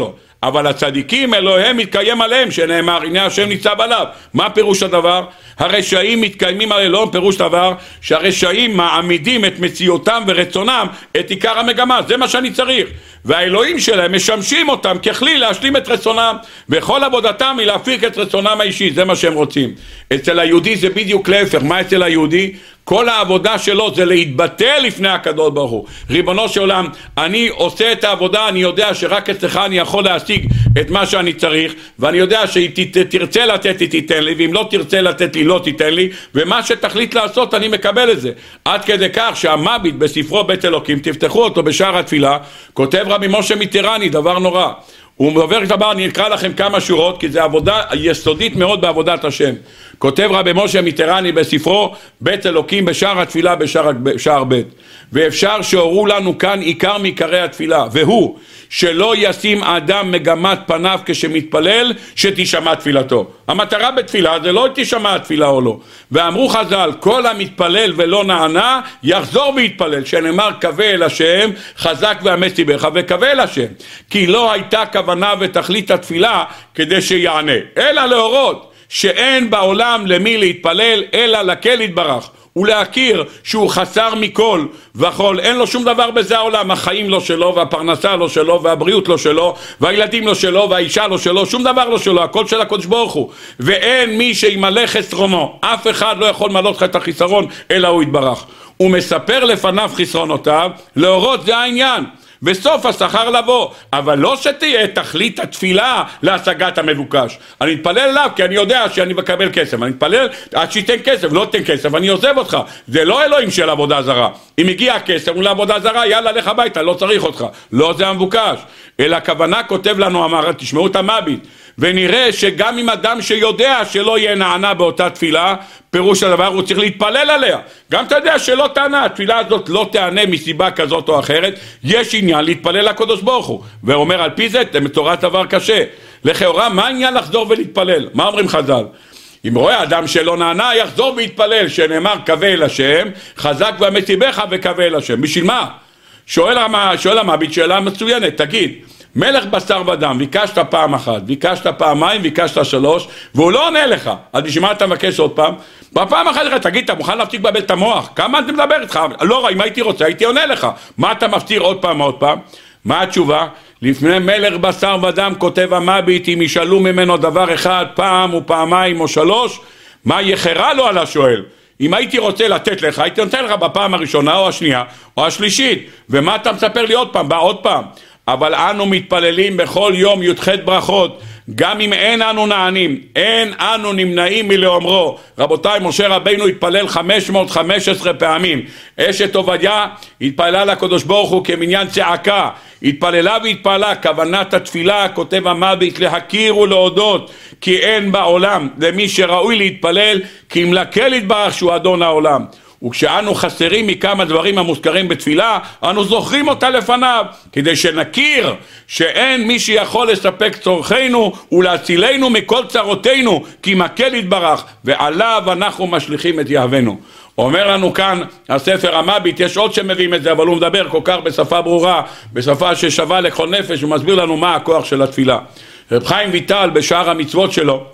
אבל הצדיקים אלוהיהם מתקיים עליהם, שנאמר הנה השם ניצב עליו. מה פירוש הדבר? הרשעים מתקיימים על אלוהים, פירוש דבר שהרשעים מעמידים את מציאותם ורצונם את עיקר המגמה, זה מה שאני צריך, והאלוהים שלהם משמשים אותם ככלי להשלים את רצונם, וכל עבודתם היא להפיק את רצונם האישי, זה מה שהם רוצים. אצל היהודי זה בדיוק להפך. מה אצל היהודי? כל העבודה שלו זה להתבטא לפני הקדוש ברוך הוא. ריבונו של עולם, אני עושה את העבודה, אני יודע שרק אצלך אני יכול להשיג את מה שאני צריך, ואני יודע שתרצה לתת לי תיתן לי, ואם לא תרצה לתת לי לא תיתן לי, ומה שתחליט לעשות אני מקבל את זה. עד כדי כך שהמביט בספרו בית אלוקים, תפתחו אותו בשער התפילה, כותב רבי משה מיטרני דבר נורא. הוא מדבר דבר, אני אקרא לכם כמה שורות, כי זה עבודה יסודית מאוד בעבודת השם. כותב רבי משה מיטרני בספרו בית אלוקים בשער התפילה בשער, בשער בית. ואפשר שהורו לנו כאן עיקר מעיקרי התפילה, והוא שלא ישים אדם מגמת פניו כשמתפלל שתשמע תפילתו. המטרה בתפילה זה לא תשמע התפילה או לא. ואמרו חז"ל, כל המתפלל ולא נענה יחזור ויתפלל, שנאמר קווה אל השם חזק ואמץ ליבך וקווה אל השם, כי לא הייתה כוונה ותכלית התפילה כדי שיענה, אלא להורות שאין בעולם למי להתפלל אלא לקהל יתברך, ולהכיר שהוא חסר מכל וכל, אין לו שום דבר בזה העולם, החיים לא שלו והפרנסה לא שלו והבריאות לא שלו והילדים לא שלו והאישה לא שלו, שום דבר לא שלו, הכל של הקדוש ברוך הוא, ואין מי שימלא חסרונו, אף אחד לא יכול למלא לך את החיסרון אלא הוא יתברך. הוא מספר לפניו חסרונותיו, להורות זה העניין, וסוף השכר לבוא, אבל לא שתהיה תכלית התפילה להשגת המבוקש. אני מתפלל אליו כי אני יודע שאני מקבל כסף, אני מתפלל עד שייתן כסף, לא תן כסף, אני עוזב אותך. זה לא אלוהים של עבודה זרה. אם הגיע כסף הוא לעבודה זרה, יאללה לך הביתה, לא צריך אותך, לא זה המבוקש. אלא הכוונה כותב לנו, אמר, תשמעו את המביט, ונראה שגם אם אדם שיודע שלא יהיה נענה באותה תפילה, פירוש הדבר הוא צריך להתפלל עליה. גם אתה יודע שלא תענה, התפילה הזאת לא תענה מסיבה כזאת או אחרת, יש עניין להתפלל לקדוש ברוך הוא. ואומר על פי זה, זה מתורת דבר קשה. לכאורה, מה העניין לחזור ולהתפלל? מה אומרים חז"ל? אם רואה אדם שלא נענה, יחזור ויתפלל, שנאמר קווה אל השם, חזק ואמץ ליבך וקווה אל השם. בשביל מה? שואל, שואל המביט שאלה מצוינת, תגיד, מלך בשר ודם, ביקשת פעם אחת, ביקשת פעמיים, ביקשת שלוש, והוא לא עונה לך, אז בשביל מה אתה מבקש עוד פעם? בפעם אחת לך, תגיד, אתה מוכן להפסיק לבלבל את המוח? כמה אתה מדבר איתך? לא, אם הייתי רוצה, הייתי עונה לך. מה אתה מפתיר עוד פעם, עוד פעם? מה התשובה? לפני מלך בשר ודם כותב המביט, אם ישאלו ממנו דבר אחד, פעם ופעמיים או שלוש, מה יחרה לו על השואל? אם הייתי רוצה לתת לך, הייתי נותן לך בפעם הראשונה או השנייה או השלישית. ומה אתה מספר לי עוד פעם? בא עוד פעם. אבל אנו מתפללים בכל יום י"ח ברכות, גם אם אין אנו נענים, אין אנו נמנעים מלאומרו. רבותיי, משה רבינו התפלל חמש מאות וחמש עשרה פעמים. אשת עובדיה התפללה לקדוש ברוך הוא כמניין צעקה, התפללה והתפללה. כוונת התפילה, כותב המביט, להכיר ולהודות כי אין בעולם למי שראוי להתפלל כי אם לקהל יתברך שהוא אדון העולם. וכשאנו חסרים מכמה דברים המוזכרים בתפילה, אנו זוכרים אותה לפניו, כדי שנכיר שאין מי שיכול לספק צורכנו ולהצילנו מכל צרותינו, כי מקל יתברך, ועליו אנחנו משליכים את יהבנו. אומר לנו כאן הספר המביט, יש עוד שמביאים את זה, אבל הוא מדבר כל כך בשפה ברורה, בשפה ששווה לכל נפש, הוא מסביר לנו מה הכוח של התפילה. רב חיים ויטל בשער המצוות שלו,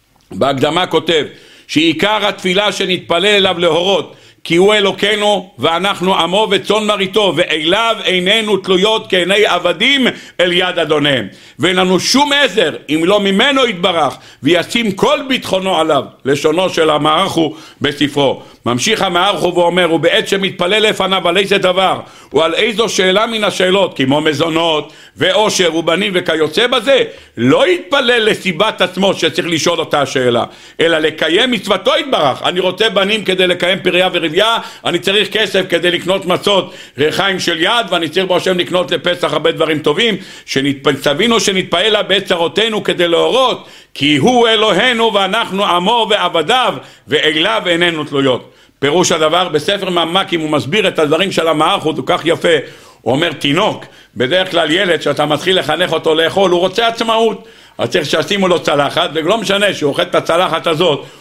בהקדמה כותב, שעיקר התפילה שנתפלל אליו להורות, כי הוא אלוקנו ואנחנו עמו וצאן מרעיתו, ואליו עינינו תלויות כעיני עבדים אל יד אדוניהם, ואין לנו שום עזר אם לא ממנו יתברך, וישים כל ביטחונו עליו. לשונו של המערך הוא בספרו. ממשיך המערך הוא ואומר, ובעת שמתפלל לפניו על איזה דבר או על איזו שאלה מן השאלות, כמו מזונות ואושר ובנים וכיוצא בזה, לא יתפלל לסיבת עצמו שצריך לשאול אותה השאלה, אלא לקיים מצוותו יתברך. אני רוצה בנים כדי לקיים פריה ורבייה, אני צריך כסף כדי לקנות מצות ריחיים של יד, ואני צריך בו השם לקנות לפסח הרבה דברים טובים, שתבינו שנתפעל לה בעת צרותינו כדי להורות כי הוא אלוהינו ואנחנו עמו ועבדיו ואליו עינינו תלויות. פירוש הדבר, בספר ממקים הוא מסביר את הדברים של המערך, הוא כך יפה. הוא אומר, תינוק, בדרך כלל ילד שאתה מתחיל לחנך אותו לאכול, הוא רוצה עצמאות, אז צריך שישימו לו צלחת, ולא משנה שהוא אוכל את הצלחת הזאת,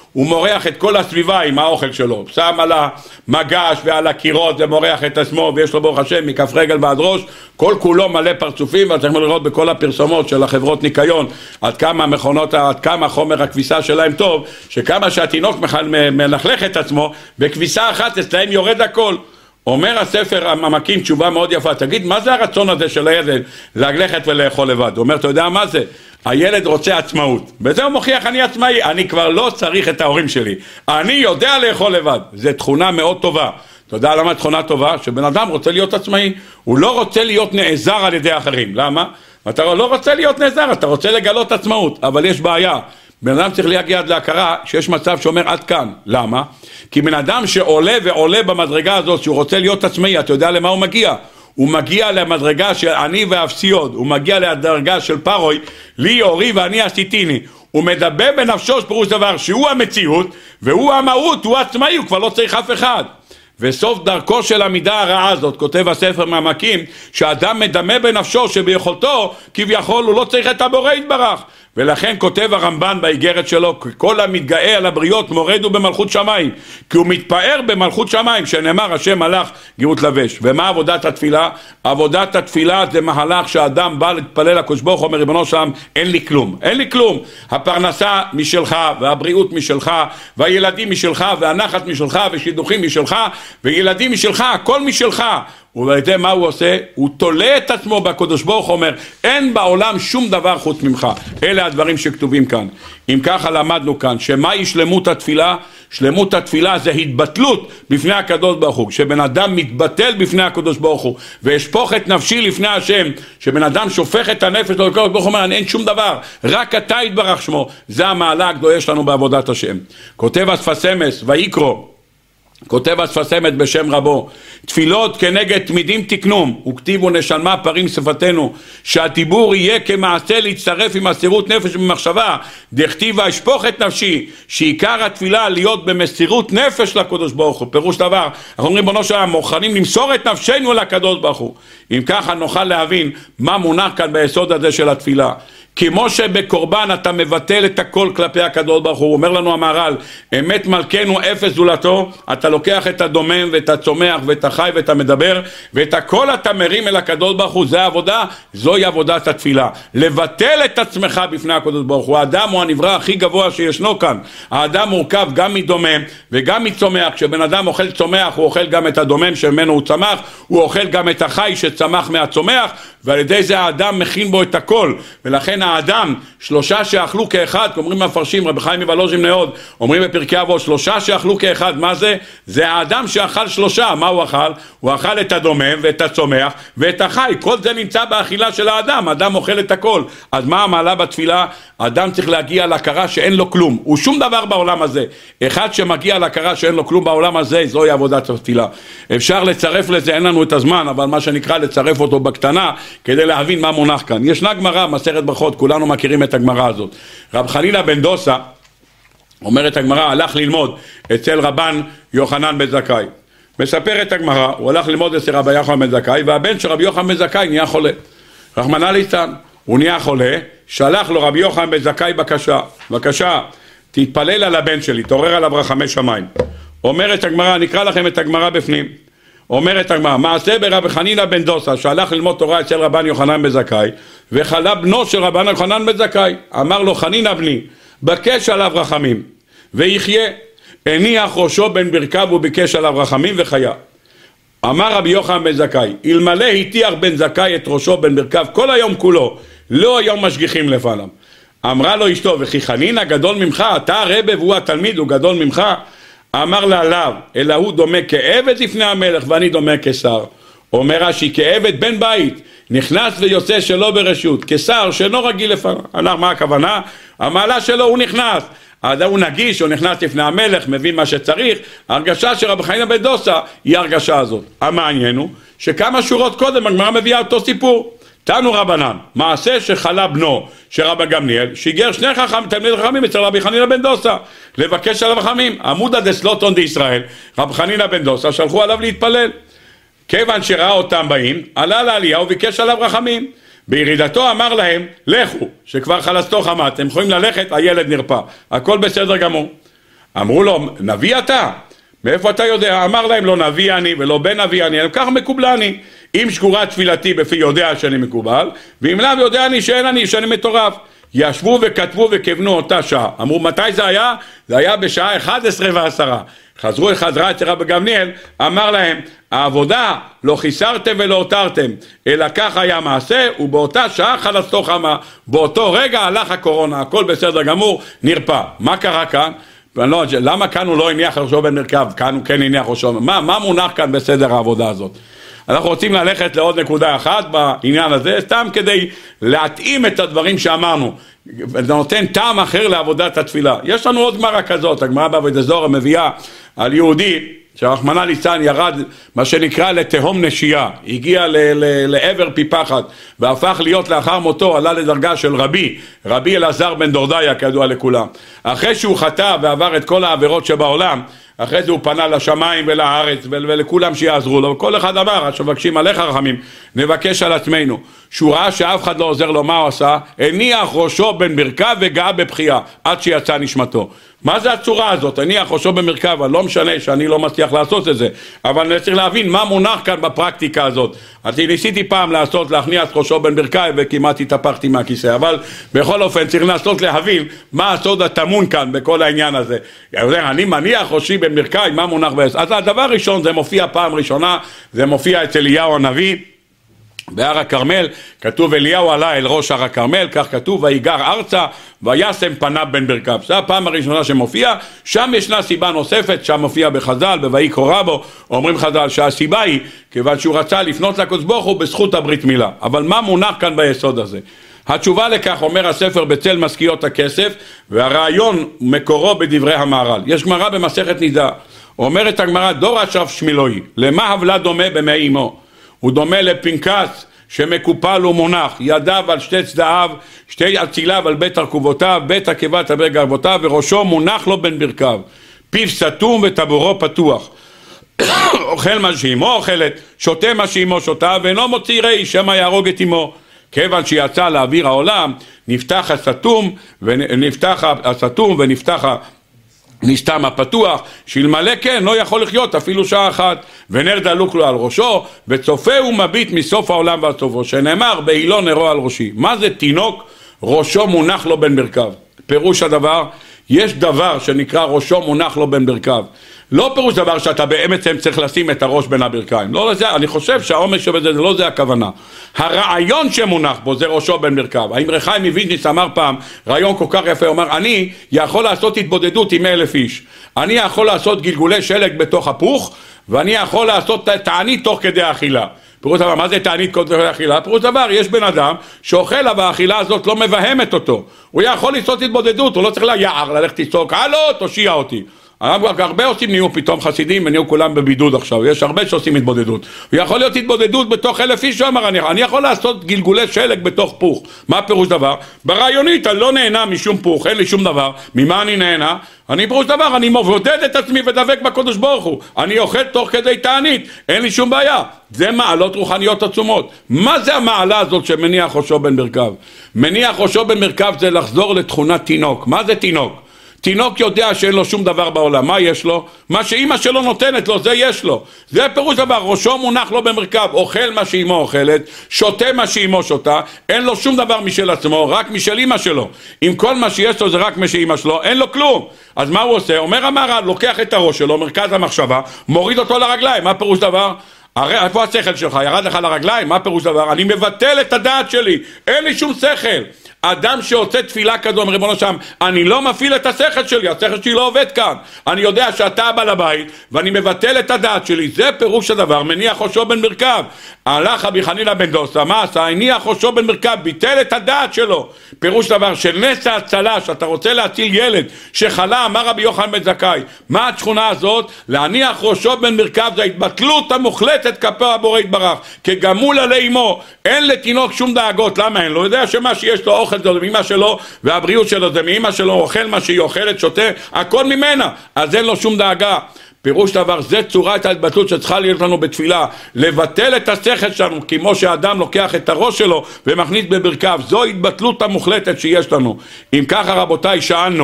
הוא מורח את כל הסביבה עם האוכל שלו, שם על המגש ועל הקירות ומורח את עצמו, ויש לו ברוך השם מכף רגל ועד ראש, כל כולו מלא פרצופים, ואתם יכולים לראות בכל הפרסומות של החברות ניקיון, עד כמה המכונות, עד כמה חומר הכביסה שלהם טוב, שכמה שהתינוק מלכלך את עצמו, בכביסה אחת אצלהם יורד הכל. אומר הספר המעמקים תשובה מאוד יפה, תגיד, מה זה הרצון הזה של הילד ללכת ולאכול לבד? הוא אומר, אתה יודע מה זה? הילד רוצה עצמאות, וזה הוא מוכיח, אני עצמאי, אני כבר לא צריך את ההורים שלי, אני יודע לאכול לבד. זו תכונה מאוד טובה. אתה יודע למה תכונה טובה? שבן אדם רוצה להיות עצמאי, הוא לא רוצה להיות נעזר על ידי אחרים. למה? אתה לא רוצה להיות נעזר, אתה רוצה לגלות עצמאות, אבל יש בעיה. בן אדם צריך להגיע עד להכרה שיש מצב שאומר עד כאן. למה? כי בן אדם שעולה ועולה במדרגה הזאת שהוא רוצה להיות עצמאי, אתה יודע למה הוא מגיע? הוא מגיע למדרגה של אני ואפסי עוד, הוא מגיע לדרגה של פרוי, לי אורי ואני עשיתיני. הוא מדבר בנפשו שפירוש דבר שהוא המציאות והוא המהות, הוא עצמאי, הוא כבר לא צריך אף אחד. וסוף דרכו של המידה הרעה הזאת, כותב הספר מעמקים, שאדם מדמה בנפשו שביכולתו כביכול הוא לא צריך את הבורא יתברך. ולכן כותב הרמב"ן באיגרת שלו, כל המתגאה על הבריות מורד הוא במלכות שמיים, כי הוא מתפאר במלכות שמיים, שנאמר השם מלך גאות לבש. ומה עבודת התפילה? עבודת התפילה זה מהלך שהאדם בא להתפלל לקדוש ברוך הוא, אומר ריבונו של עולם, אין לי כלום, אין לי כלום. הפרנסה משלך, והבריאות משלך, והילדים משלך, והנחת משלך, ושידוכים משלך, וילדים משלך, הכל משלך. ובעצם מה הוא עושה? הוא תולה את עצמו בקדוש ברוך הוא, אומר, אין בעולם שום דבר חוץ ממך. אלה הדברים שכתובים כאן. אם ככה למדנו כאן, שמהי שלמות התפילה? שלמות התפילה זה התבטלות בפני הקדוש ברוך הוא. שבן אדם מתבטל בפני הקדוש ברוך הוא, וישפוך את נפשי לפני השם, שבן אדם שופך את הנפש לקדוש ברוך הוא, אומר, אין שום דבר, רק אתה יתברך שמו. זה המעלה הגדולה שלנו בעבודת השם. כותב השפת אמש, ויקרא, כותב השפת אמת בשם רבו, תפילות כנגד תמידים תקנום, וכתיבו נשמה פרים שפתנו, שהדיבור יהיה כמעשה להצטרף עם מסירות נפש ומחשבה, דכתיב אשפוך את נפשי, שעיקר התפילה להיות במסירות נפש לקדוש ברוך הוא. פירוש דבר, אנחנו אומרים בנו שלנו, מוכנים למסור את נפשנו לקדוש ברוך הוא. אם ככה נוכל להבין מה מונח כאן ביסוד הזה של התפילה. כמו שבקורבן אתה מבטל את הכל כלפי הקדוש ברוך הוא, אומר לנו המהר"ל, אמת מלכנו אפס זולתו, אתה לוקח את הדומם ואת הצומח ואת החי ואת המדבר, ואת הכל אתה מרים אל הקדוש ברוך הוא. זה העבודה, זוהי עבודת התפילה, לבטל את עצמך בפני הקדוש ברוך הוא. האדם הוא הנברא הכי גבוה שישנו כאן, האדם מורכב גם מדומם וגם מצומח. כשבן אדם אוכל צומח הוא אוכל גם את הדומם שממנו הוא צמח, הוא אוכל גם את החי שצמח מהצומח, ועל ידי זה האדם מכין בו את הכל. ולכן האדם, שלושה שאכלו כאחד, אומרים המפרשים, רבי חיים מוולוז'ין מאוד, אומרים בפרקי אבות, שלושה שאכלו כאחד, מה זה? זה האדם שאכל שלושה. מה הוא אכל? הוא אכל את הדומם ואת הצומח ואת החי, כל זה נמצא באכילה של האדם, האדם אוכל את הכל. אז מה המעלה בתפילה? האדם צריך להגיע להכרה שאין לו כלום, הוא שום דבר בעולם הזה. אחד שמגיע להכרה שאין לו כלום בעולם הזה, זוהי עבודת התפילה. אפשר לצרף לזה, אין לנו את הזמן, אבל מה שנקרא לצרף אותו בקטנה, כדי להבין מה מונח כאן. ישנה גמרא, מסכת ברכות, כולנו מכירים את הגמרא הזאת. רב חנינא בן דוסא, אומרת הגמרא, הלך ללמוד אצל רבן יוחנן בן זכאי. מספר את הגמרא, הוא הלך ללמוד אצל רבי יוחנן בן זכאי, והבן של רבי יוחנן בן זכאי נהיה חולה. רחמנא ליצלן, הוא נהיה חולה, שלח לו רבי יוחנן בן זכאי בקשה, בבקשה, תתפלל על הבן שלי, תעורר עליו רחמי שמיים. אומרת הגמרא, נקרא לכם את הגמרא בפנים. אומרת הגמרא, מעשה ברבי חנינא בן דוסא, שהלך ללמוד תורה אצל רבן יוחנן בן זכאי, וחלה בנו של רבן יוחנן בן זכאי. אמר לו, חנינא בני, בקש עליו רחמים, ויחיה. הניח ראשו בין ברכיו וביקש עליו רחמים וחיה. אמר רבי יוחנן בן זכאי, אלמלא הטיח בן זכאי את ראשו בין ברכיו כל היום כולו, לא היום משגיחים לפניו. אמרה לו אשתו, וכי חנינא גדול ממך, אתה הרב והוא התלמיד, הוא גדול ממך? אמר לה לאו, אלא הוא דומה כעבד לפני המלך ואני דומה כשר. אומר רש"י, כעבד בן בית, נכנס ויוצא שלא ברשות, כשר שאינו רגיל לפניו. מה הכוונה? המעלה שלו, הוא נכנס, האדם הוא נגיש, הוא נכנס לפני המלך, מבין מה שצריך. ההרגשה של רבי חנינא בן דוסא היא הרגשה הזאת. המעניין הוא שכמה שורות קודם הגמרא מביאה אותו סיפור. תנו רבנן, מעשה שחלה בנו של רבי גמליאל, שיגר שני חכמים, תלמידי חכמים אצל רבי חנינא בן דוסא, לבקש עליו רחמים. עמודא דסלוטון דישראל, רבי חנינא בן דוסא, שלחו עליו להתפלל. כיוון שראה אותם באים, עלה לעלייה וביקש עליו רחמים. בירידתו אמר להם, לכו, שכבר חלסתו חמה, אתם יכולים ללכת, הילד נרפא, הכל בסדר גמור. אמרו לו, נביא אתה? מאיפה אתה יודע? אמר להם, לא נביא אני ולא בן נביא אני, ככה מקובלני. אם שגורה תפילתי בפי יודע שאני מקובל, ואם לאו יודע אני שאין אני, שאני מטורף. ישבו וכתבו וכיוונו אותה שעה. אמרו, מתי זה היה? זה היה בשעה אחת עשרה ועשרה. חזרו חזרה אצל רבי גמליאל, אמר להם, העבודה לא חיסרתם ולא הותרתם, אלא כך היה מעשה, ובאותה שעה חלצתו חמה. באותו רגע הלך הקורונה, הכל בסדר גמור, נרפא. מה קרה כאן? לא, למה כאן הוא לא הניח ראשו בן מרכב? כאן הוא כן הניח ראשו. מה, מה מונח כאן בסדר העבודה הזאת? אנחנו רוצים ללכת לעוד נקודה אחת בעניין הזה, סתם כדי להתאים את הדברים שאמרנו. זה נותן טעם אחר לעבודת התפילה. יש לנו עוד גמרא כזאת, הגמרא בעבודת זוהר מביאה על יהודי, שרחמנא ליצלן ירד מה שנקרא לתהום נשייה, הגיע ל- ל- לעבר פי פחת, והפך להיות לאחר מותו, עלה לדרגה של רבי, רבי אלעזר בן דורדיה כידוע לכולם. אחרי שהוא חטא ועבר את כל העבירות שבעולם, אחרי זה הוא פנה לשמיים ולארץ ולכולם שיעזרו לו, וכל אחד אמר, שמבקשים עליך רחמים, נבקש על עצמנו. שהוא ראה שאף אחד לא עוזר לו, מה הוא עשה? הניח ראשו בין מרכב וגאה בבחייה, עד שיצא נשמתו. מה זה הצורה הזאת? הניח ראשו במרכב, לא משנה שאני לא מצליח לעשות את זה, אבל אני צריך להבין מה מונח כאן בפרקטיקה הזאת. אני ניסיתי פעם לעשות, להכניע את ראשו בין מרכב, וכמעט התהפכתי מהכיסא, אבל בכל אופן צריך לנסות להבין מה הסוד הטמון כאן בכל העניין הזה. אני מניח ראשי בין מרכב, מה מונח בעץ? אז הדבר הראשון, זה מופיע פעם ראשונה, זה מופיע אצל אליהו הנביא, בהר הכרמל, כתוב אליהו עלה אל ראש הר הכרמל, כך כתוב, ויגר ארצה וישם פניו בין ברכיו. זו הפעם הראשונה שמופיע, שם ישנה סיבה נוספת, שם מופיע בחז"ל, בויקרא בו, אומרים חז"ל שהסיבה היא, כיוון שהוא רצה לפנות לקדוש ברוך הוא בזכות הברית מילה. אבל מה מונח כאן ביסוד הזה? התשובה לכך אומר הספר בצל משכיות הכסף, והרעיון מקורו בדברי המהר"ל. יש גמרא במסכת נידה, אומרת הגמרא, דור אשף שמילוי, למה הבלה דומה במי אמו? הוא דומה לפנקס שמקופל ומונח, ידיו על שתי צדעיו, שתי אציליו על בית הרכובותיו, בית עקבת על בית גרבותיו, וראשו מונח לו בין ברכיו, פיו סתום וטבורו פתוח. אוכל מה שאימו אוכלת, שותה מה שאימו שותה, ואינו מוציא ראי שמא יהרוג את אמו. כיוון שיצא לאוויר העולם, נפתח הסתום ונפתח הסתום ונפתח נסתם הפתוח, שאלמלא כן לא יכול לחיות אפילו שעה אחת, ונר דלוק לו על ראשו, וצופה ומביט מסוף העולם ועד סופו, שנאמר בהילו נרו על ראשי. מה זה תינוק? ראשו מונח לו בין ברכיו. פירוש הדבר, יש דבר שנקרא ראשו מונח לו בין ברכיו. לא פירוש דבר שאתה באמצע צריך לשים את הראש בין הברכיים. לא לזה, אני חושב שהעומק שבזה זה לא זה הכוונה. הרעיון שמונח בו זה ראשו בין ברכיו. האם רחיים מוויז'ניץ אמר פעם, רעיון כל כך יפה, הוא אמר, אני יכול לעשות התבודדות עם אלף איש. אני יכול לעשות גלגולי שלג בתוך הפוך, ואני יכול לעשות תענית תוך כדי האכילה. פירוש דבר, מה זה תענית תוך כדי האכילה? פירוש דבר, יש בן אדם שאוכל, אבל האכילה הזאת לא מבהמת אותו. הוא יכול לעשות התבודדות, הוא לא צריך ליער, ללכת לצעוק, הלו, תושיע אותי. הרבה עושים נהיו פתאום חסידים ונהיו כולם בבידוד עכשיו, יש הרבה שעושים התבודדות. הוא יכול להיות התבודדות בתוך אלף איש, שאומר, אני, אני יכול לעשות גלגולי שלג בתוך פוך. מה פירוש דבר? ברעיונית אני לא נהנה משום פוך, אין לי שום דבר. ממה אני נהנה? אני פירוש דבר, אני מבודד את עצמי ודבק בקדוש ברוך הוא. אני אוכל תוך כדי תענית, אין לי שום בעיה. זה מעלות רוחניות עצומות. מה זה המעלה הזאת שמניח ראשו בין ברכיו? מניח ראשו בין ברכיו זה לחזור לתכונת תינוק. מה זה תינוק? תינוק יודע שאין לו שום דבר בעולם. מה יש לו? מה שאמא שלו נותנת לו, זה יש לו. זה פירוש דבר, ראשו מונח לו במרכב, אוכל מה שאמא אוכלת, שותה מה שאמא שותה, אין לו שום דבר משל עצמו, רק משל אמא שלו. אם כל מה שיש לו זה רק משל אמא שלו, אין לו כלום. אז מה הוא עושה? אומר המהר"ל, לוקח את הראש שלו, מרכז המחשבה, מוריד אותו לרגליים. מה פירוש דבר? הרי איפה השכל שלך? ירד לך לרגליים? מה פירוש דבר? אני מבטל את הדעת שלי, אין לי שום שכל. אדם שעושה תפילה כזו, אומר ריבונו שם, אני לא מפעיל את השכל שלי, השכל שלי לא עובד כאן. אני יודע שאתה בא לבית, ואני מבטל את הדעת שלי. זה פירוש הדבר, מניח ראשו בין ברכיו. הלך רבי חנינא בן דוסא, מה עשה? הניח ראשו בין ברכיו, ביטל את הדעת שלו. פירוש דבר, של נס ההצלה, שאתה רוצה להציל ילד שחלה, אמר רבי יוחנן בן זכאי. מה התכונה הזאת? להניח ראשו בין ברכיו, זה ההתבטלות המוחלטת כלפי הבורא יתברך. כגמול עלי אמו, אין לתינוק שום דאגות. למה אין? לא יודע שמה שיש לו אוכל זה מאמא שלו, והבריאות שלו זה מאמא שלו, אוכל מה שהיא אוכלת, שותה, הכל ממנה, אז אין לו שום דאגה. פירוש דבר, זה צורת ההתבטלות שצריכה להיות לנו בתפילה, לבטל את השכל שלנו, כמו שהאדם לוקח את הראש שלו ומכניס בברכיו, זו התבטלות המוחלטת שיש לנו. אם ככה רבותיי שאלנו,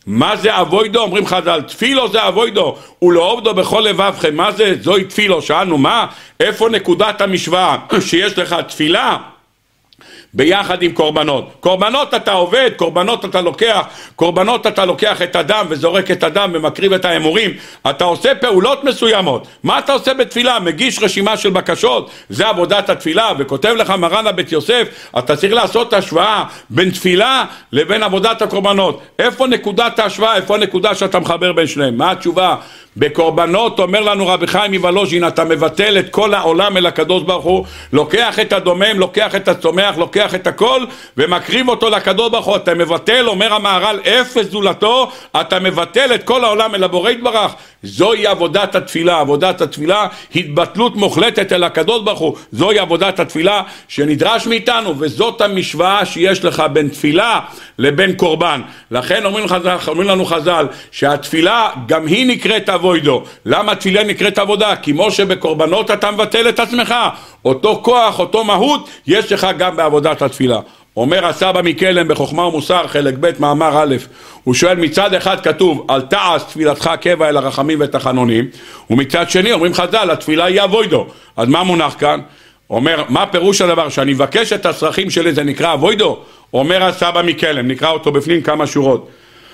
מה זה אבוידו? אומרים חז"ל, תפילו זה אבוידו, ולעובדו בכל לבבכם. מה זה? זוהי תפילו. שאלנו, מה? איפה נקודת המשוואה? שיש לך תפילה ביחד עם קורבנות. קורבנות אתה עובד, קורבנות אתה לוקח, קורבנות אתה לוקח את הדם וזורק את הדם ומקריב את האמורים. אתה עושה פעולות מסוימות. מה אתה עושה בתפילה? מגיש רשימה של בקשות, זה עבודת התפילה. וכותב לך מרן הבית יוסף, אתה צריך לעשות השוואה בין תפילה לבין עבודת הקורבנות. איפה נקודת ההשוואה? איפה הנקודה שאתה מחבר בין שניהם? מה התשובה? בקורבנות אומר לנו רבי חיים מוולוז'ין, אתה מבטל את כל העולם אל הקדוש ברוך הוא, לוקח את הדומם, לוקח את הצומח, לוקח את הכל ומקריב אותו לקדוש ברוך הוא. אתה מבטל, אומר המהר"ל, אפס זולתו, אתה מבטל את כל העולם אל הבורא יתברך. זוהי עבודת התפילה. עבודת התפילה, התבטלות מוחלטת אל הקדוש ברוך הוא. זוהי עבודת התפילה שנדרש מאיתנו, וזאת המשוואה שיש לך בין תפילה לבין קורבן. לכן אומרים, חז"ל, אומרים לנו חז"ל שהתפילה גם היא נקראת אבוידו. למה תפילה נקראת עבודה? כמו שבקורבנות אתה מבטל את עצמך, אותו כוח, אותו מהות יש לך גם בעבודת התפילה. אומר הסבא מקלם בחוכמה ומוסר חלק ב' מאמר א', הוא שואל, מצד אחד כתוב אל תעש תפילתך קבע אל הרחמים ותחנונים, ומצד שני אומרים חז"ל התפילה היא אבוידו. אז מה מונח כאן? אומר, מה פירוש הדבר? שאני מבקש את הצרכים שלי זה נקרא אבוידו? אומר הסבא מקלם, נקרא אותו בפנים כמה שורות.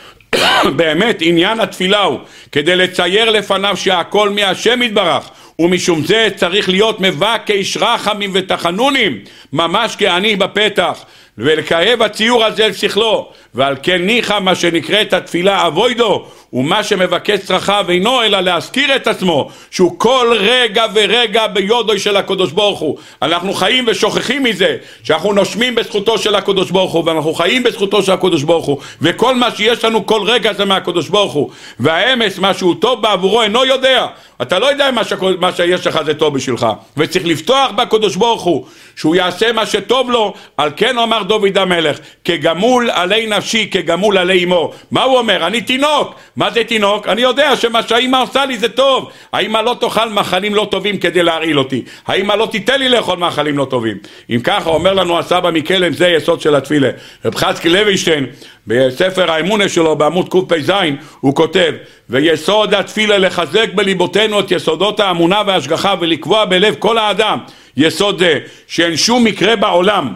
באמת עניין התפילה הוא כדי לצייר לפניו שהכל מהשם יתברך, ומשום זה צריך להיות מבקש רחמים ותחנונים ממש כעני בפתח, ולקרב הציור הזה אל שכלו. ועל כן ניחא מה שנקראת התפילה אבוידו, ומה שמבקש צרכיו אינו אלא להזכיר את עצמו שהוא כל רגע ורגע ביודו של הקדוש ברוך הוא. אנחנו חיים ושוכחים מזה שאנחנו נושמים בזכותו של הקדוש ברוך הוא, ואנחנו חיים בזכותו של הקדוש ברוך הוא, וכל מה שיש לנו כל רגע זה מהקדוש ברוך הוא. והאמס, מה שהוא טוב בעבורו אינו יודע. אתה לא יודע מה, ש... מה שיש לך זה טוב בשבילך, וצריך לפתוח בקדוש ברוך הוא שהוא יעשה מה שטוב לו. על כן אמר דוד המלך, כגמול עלי נפשי כגמול עלי אמו. מה הוא אומר? אני תינוק. מה זה תינוק? אני יודע שמה שהאמא עושה לי זה טוב. האמא לא תאכל מאכלים לא טובים כדי להרעיל אותי, האמא לא תיתן לי לאכול מאכלים לא טובים. אם ככה אומר לנו הסבא מקלם, זה יסוד של התפילה. רב חצקי לוינשטיין בספר האמונה שלו בעמוד קפ"ז הוא כותב, ויסוד התפילה לחזק בליבותינו את יסודות האמונה וההשגחה ולקבוע בלב כל האדם יסוד זה שאין שום מקרה בעולם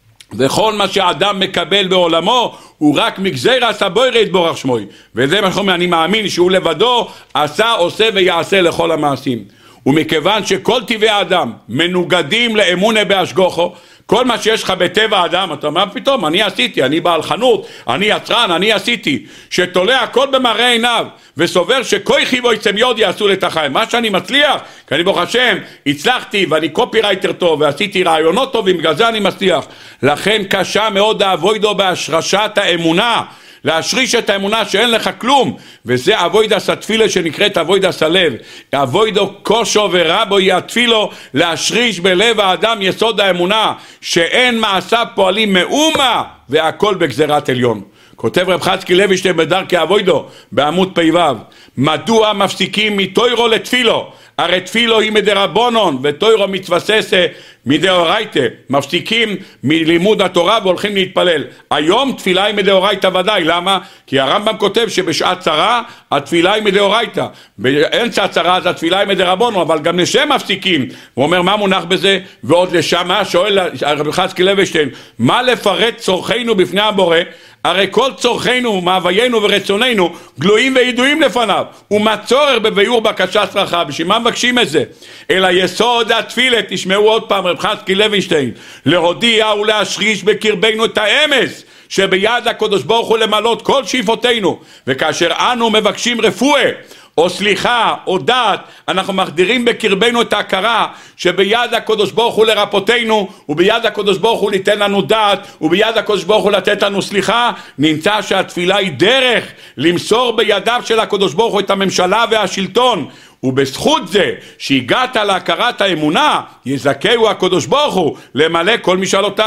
וכל מה שהאדם מקבל בעולמו הוא רק מגזירת הבורא יתברך שמוי. וזה מה שאומר, אני מאמין שהוא לבדו עשה, עושה ויעשה לכל המעשים. ומכיוון שכל טבעי האדם מנוגדים לאמונה בהשגחו, כל מה שיש לך בטבע האדם, אתה אומר פתאום, אני עשיתי, אני בעל חנות, אני יצרן, אני עשיתי, שתולה הכל במראה עיניו, וסובר שכוחי ויצמיוד יעשו לתחיים. מה שאני מצליח, כי אני ברוך השם, הצלחתי, ואני קופירייטר טוב, ועשיתי רעיונות טובים, בגלל זה אני מצליח. לכן קשה מאוד האבוידו בהשרשת האמונה, להשריש את האמונה שאין לך כלום, וזה אבוידס התפילה שנקראת אבוידס הלב. אבוידו קושו ורבו יתפילו להשריש בלב האדם יסוד האמונה שאין מעשה פועלים מאומה והכל בגזירת עליון. כותב רב חצקי לוינשטיין בדרכי אבוידו בעמוד פ"ו, מדוע מפסיקים מתוירו לתפילו? הרי תפילו היא מדרבנון ותוירו מתבססה מדאורייתא. מפסיקים מלימוד התורה והולכים להתפלל. היום תפילה היא מדאורייתא ודאי. למה? כי הרמב"ם כותב שבשעת צרה התפילה היא מדאורייתא, באמצע צרה אז התפילה היא מדרבנון, אבל גם לשם מפסיקים. הוא אומר מה מונח בזה? ועוד לשם, מה שואל רב חצקי לוינשטיין, מה לפרט צורכנו בפני הבורא? הרי כל צורכנו, מאוויינו ורצוננו גלויים וידועים לפניו, ומה צורך בביאור בקשה צרכה? בשביל מה מבקשים את זה? אלא יסוד התפילה, תשמעו עוד פעם רב חצקי לוינשטיין, להודיע ולהשריש בקרבנו את האמס שביד הקדוש ברוך הוא למלות כל שאיפותינו, וכאשר אנו מבקשים רפואה או סליחה או דעת, אנחנו מחדירים בקרבנו את ההכרה שביד הקדוש ברוך הוא לרפותנו, וביד הקדוש ברוך הוא ליתן לנו דעת, וביד הקדוש ברוך הוא לתת לנו סליחה. נמצא שהתפילה היא דרך למסור בידיו של הקדוש ברוך הוא את הממשלה והשלטון, ובזכות זה שהגעת להכרת האמונה יזכהו הקדוש ברוך הוא למלא כל משאלותיו.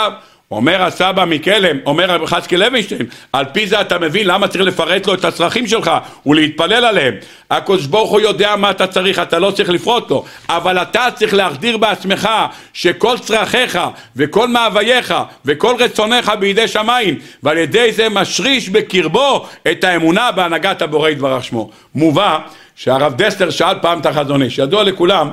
אומר הסבא מקלם, אומר רב חזקאל לוינשטיין, על פי זה אתה מבין למה צריך לפרט לו את הצרכים שלך ולהתפלל עליהם. הקדוש ברוך הוא יודע מה אתה צריך, אתה לא צריך לפרוט לו, אבל אתה צריך להחדיר בעצמך שכל צרכיך וכל מאווייך וכל רצונך בידי שמיים, ועל ידי זה משריש בקרבו את האמונה בהנהגת הבורא יתברך שמו. מובא שהרב דסלר שאל פעם את החזון איש, ידוע לכולם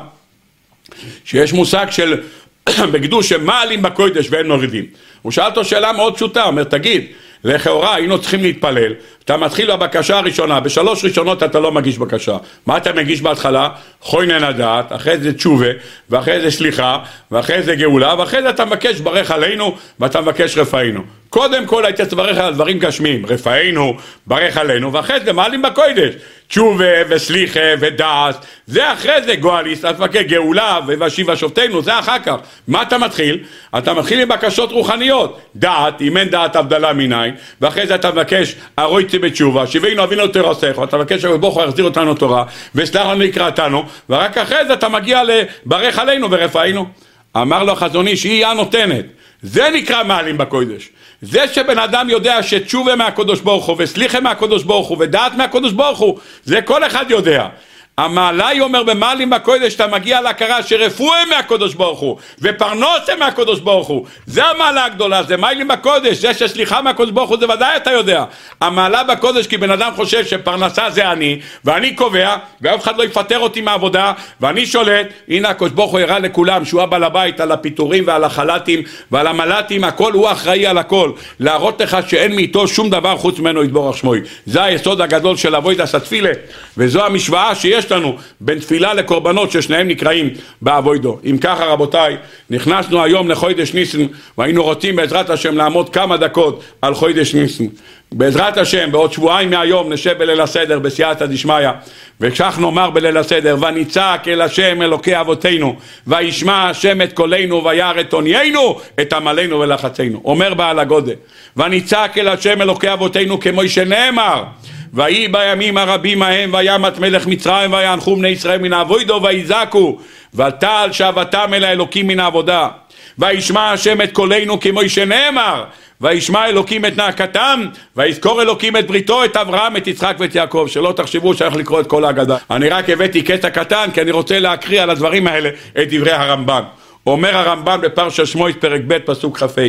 שיש מושג של בקדוש שמעלים בקודש ואין מורידים. הוא שאל אותו שאלה מאוד פשוטה, אומר תגיד, לכאורה היינו צריכים להתפלל, אתה מתחיל בבקשה הראשונה, בשלוש ראשונות אתה לא מגיש בקשה. מה אתה מגיש בהתחלה? חוינן הדעת, אחרי זה תשובה, ואחרי זה סליחה, ואחרי זה גאולה, ואחרי זה אתה מבקש ברך עלינו, ואתה מבקש רפאינו. קודם כל היית תברך על דברים גשמיים, רפאינו, ברך עלינו, ואחרי זה מעלים בקודש, תשובה וסליחה ודעת, זה אחרי זה גואליס, אתה מבקש גאולה ובשיבה שופטינו, זה אחר כך. מה אתה מתחיל? אתה מתחיל עם בקשות רוחניות, דעת, אם אין דעת הבדלה מניין, ואחרי זה אתה מבקש ארויצי בתשובה, שיבינו אבינו תורסך, אתה מבקש שבוך הוא יחזיר אותנו תורה, וסלח לנו לקראתנו, ורק אחרי זה אתה מגיע לברך עלינו ורפאינו. אמר לו החזון איש, היא הנותנת. זה נקרא מעלים בקודש. זה שבן אדם יודע שתשובה מהקדוש ברוך הוא וסליחה מהקדוש ברוך הוא ודעת מהקדוש ברוך הוא, זה כל אחד יודע. המעלה היא אומר במעלים בקודש אתה מגיע להכרה שרפואה מהקדוש ברוך הוא ופרנסה מהקדוש ברוך הוא, זה המעלה הגדולה, זה מעלים בקודש. זה שסליחה מהקדוש ברוך הוא זה ודאי אתה יודע. המעלה בקודש כי בן אדם חושב שפרנסה זה אני ואני קובע ואף אחד לא יפטר אותי מהעבודה ואני שולט. הנה הקדוש ברוך הוא הראה לכולם שהוא הבעל הבית על הפיטורים ועל החלטים ועל המלטים, הכל הוא אחראי על הכל, להראות לך שאין מאיתו שום דבר חוץ ממנו יתברך שמוי. זה היסוד הגדול של אבוידס התפילה, וזו המשוואה שיש לנו בין תפילה לקורבנות ששניהם נקראים באבוידו. אם ככה רבותיי, נכנסנו היום לחודש ניסן והיינו רוצים בעזרת השם לעמוד כמה דקות על חודש ניסן. בעזרת השם בעוד שבועיים מהיום נשב בליל הסדר בסייעתא דשמיא, וכך נאמר בליל הסדר ונצעק אל השם אלוקי אבותינו וישמע השם את קולנו וירא את עוניינו את עמלנו ולחצנו. אומר בעל הגודל ונצעק אל השם אלוקי אבותינו כמו שנאמר ויהי בימים הרבים ההם וימת מלך מצרים ויאנחו בני ישראל מן האבוידו ויזעקו ותעל שבתם אל האלוקים מן העבודה וישמע השם את קולנו כמו שנאמר וישמע אלוקים את נאקתם ויזכור אלוקים את בריתו את אברהם את יצחק ואת יעקב. שלא תחשבו שייך לקרוא את כל ההגדה, אני רק הבאתי קטע קטן כי אני רוצה להקריא על הדברים האלה את דברי הרמב"ן. אומר הרמב"ן בפרשת שמות פרק ב' פסוק כ"ה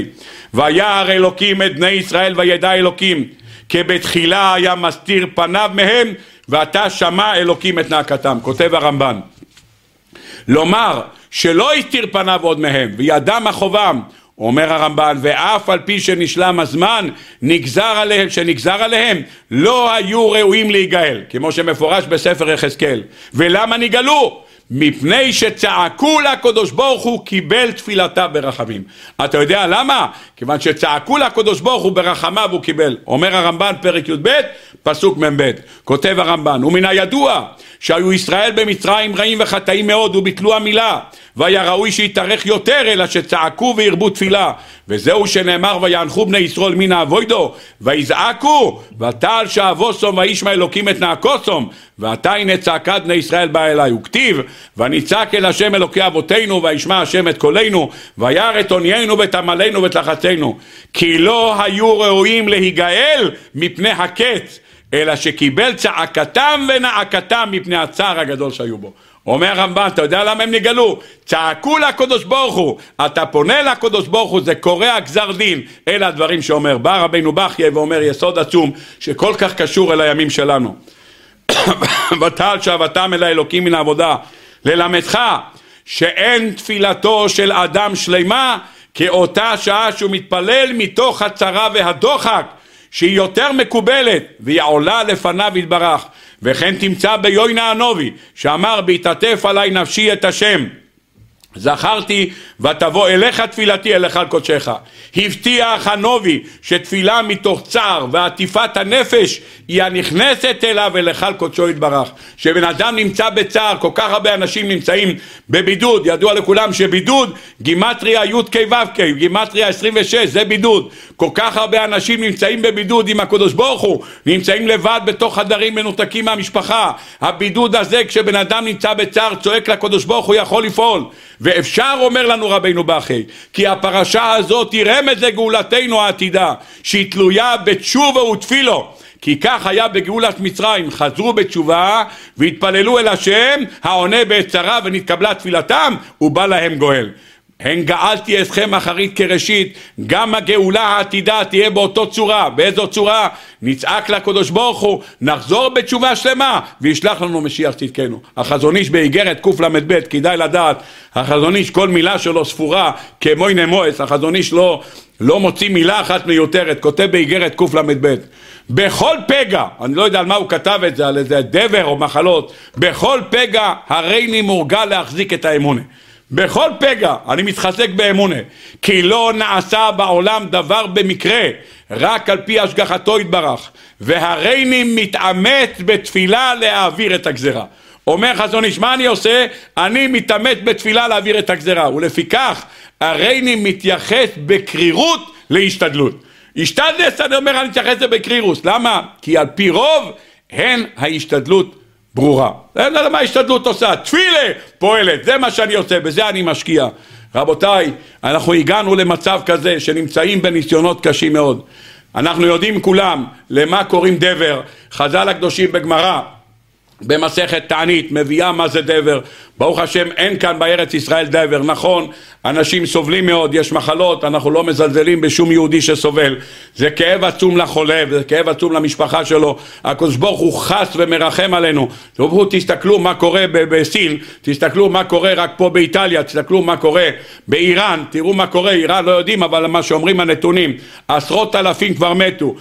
וירא אלוקים את בני ישראל וידע אלוקים כי בתחילה היה מסתיר פניו מהם ואתה שמע אלוקים את נאקתם. כותב הרמב"ן לומר שלא הסתיר פניו עוד מהם וידע מה חובם. אומר הרמב"ן ואף על פי שנשלם הזמן נגזר עליהם, שנגזר עליהם לא היו ראויים להיגאל, כמו שמפורש בספר יחזקאל. ולמה נגאלו? מפני שצעקו לקדוש ברוך הוא קיבל תפילתה ברחמים. אתה יודע למה? כיוון שצעקו לקדוש ברוך הוא ברחמיו הוא קיבל. אומר הרמב"ן פרק י"ב פסוק מ"ב, כותב הרמב"ן ומן הידוע שהיו ישראל במצרים רעים וחטאים מאוד וביטלו המילה והיה ראוי שיתארך יותר אלא שצעקו והרבו תפילה, וזהו שנאמר ויאנחו בני ישראל מן האבוידו ויזעקו ותעל שאבוסום וישמע אלוקים את נאקוסום ועתה הנה צעקת בני ישראל בא אליי. וכתיב ונצעק אל השם אלוקי אבותינו וישמע השם את קולנו וירא את עוניינו ואת עמלנו ואת לחצנו, כי לא היו ראויים להיגאל מפני הקץ אלא שקיבל צעקתם ונעקתם מפני הצער הגדול שהיו בו. אומר הרמב"ן, אתה יודע למה הם נגאלו? צעקו לקדוש ברוך הוא, אתה פונה לקדוש ברוך הוא, זה קורע גזר דין. אלה הדברים שאומר בא רבינו בחייא ואומר יסוד עצום שכל כך קשור אל הימים שלנו. ותעל שבתם אל האלוקים מן העבודה ללמדך שאין תפילתו של אדם שלמה כאותה שעה שהוא מתפלל מתוך הצרה והדוחק שהיא יותר מקובלת והיא עולה לפניו יתברך. וכן תמצא ביונה הנובי שאמר בהתעטף עלי נפשי את השם זכרתי ותבוא אליך תפילתי אליך על קודשך. הבטיח הנובי שתפילה מתוך צער ועטיפת הנפש היא הנכנסת אליו אליך על קודשו יתברך. שבן אדם נמצא בצער, כל כך הרבה אנשים נמצאים בבידוד, ידוע לכולם שבידוד גימטריה י' כ' ו' כ', גימטריה עשרים ושש זה בידוד. כל כך הרבה אנשים נמצאים בבידוד עם הקדוש ברוך הוא, נמצאים לבד בתוך חדרים מנותקים מהמשפחה. הבידוד הזה כשבן אדם נמצא בצער צועק לקדוש ברוך הוא יכול לפעול, ואפשר, אומר לנו רבינו בכי, כי הפרשה הזאת היא רמז לגאולתנו העתידה, שהיא תלויה בתשובה ותפילו, כי כך היה בגאולת מצרים, חזרו בתשובה והתפללו אל השם העונה בצרה ונתקבלה תפילתם ובא להם גואל. הן גאלתי אתכם אחרית כראשית, גם הגאולה העתידה תהיה באותו צורה. באיזו צורה? נצעק לקדוש ברוך הוא, נחזור בתשובה שלמה וישלח לנו משיח צדקנו. החזון איש באיגרת קל"ב, כדאי לדעת, החזון איש כל מילה שלו ספורה כמו נמועס, החזון איש לא, לא מוציא מילה אחת מיותרת, כותב באיגרת קל"ב. בכל פגע, אני לא יודע על מה הוא כתב את זה, על איזה דבר או מחלות, בכל פגע הריני מורגל להחזיק את האמונה. בכל פגע אני מתחזק באמונה, כי לא נעשה בעולם דבר במקרה, רק על פי השגחתו יתברך, והריני מתאמץ בתפילה להעביר את הגזרה. אומר חזון איש, מה אני עושה? אני מתאמץ בתפילה להעביר את הגזרה, ולפיכך הריני מתייחס בקרירות להשתדלות. השתדלת, אני אומר, אני מתייחס בקרירוס. למה? כי על פי רוב הן ההשתדלות ברורה. אין למה ההשתדלות עושה? תפילה פועלת, זה מה שאני עושה, בזה אני משקיע. רבותיי, אנחנו הגענו למצב כזה שנמצאים בניסיונות קשים מאוד. אנחנו יודעים כולם למה קוראים דבר. חז"ל הקדושים בגמרא במסכת תענית מביאה מה זה דבר. ברוך השם, אין כאן בארץ ישראל דבר. נכון, אנשים סובלים מאוד, יש מחלות, אנחנו לא מזלזלים בשום יהודי שסובל. זה כאב עצום לחולה, זה כאב עצום למשפחה שלו. הקדוש ברוך הוא חס ומרחם עלינו. תסתכלו מה קורה בסין, תסתכלו מה קורה רק פה באיטליה, תסתכלו מה קורה באיראן, תראו מה קורה, איראן לא יודעים, אבל מה שאומרים הנתונים, עשרות אלפים כבר מתו.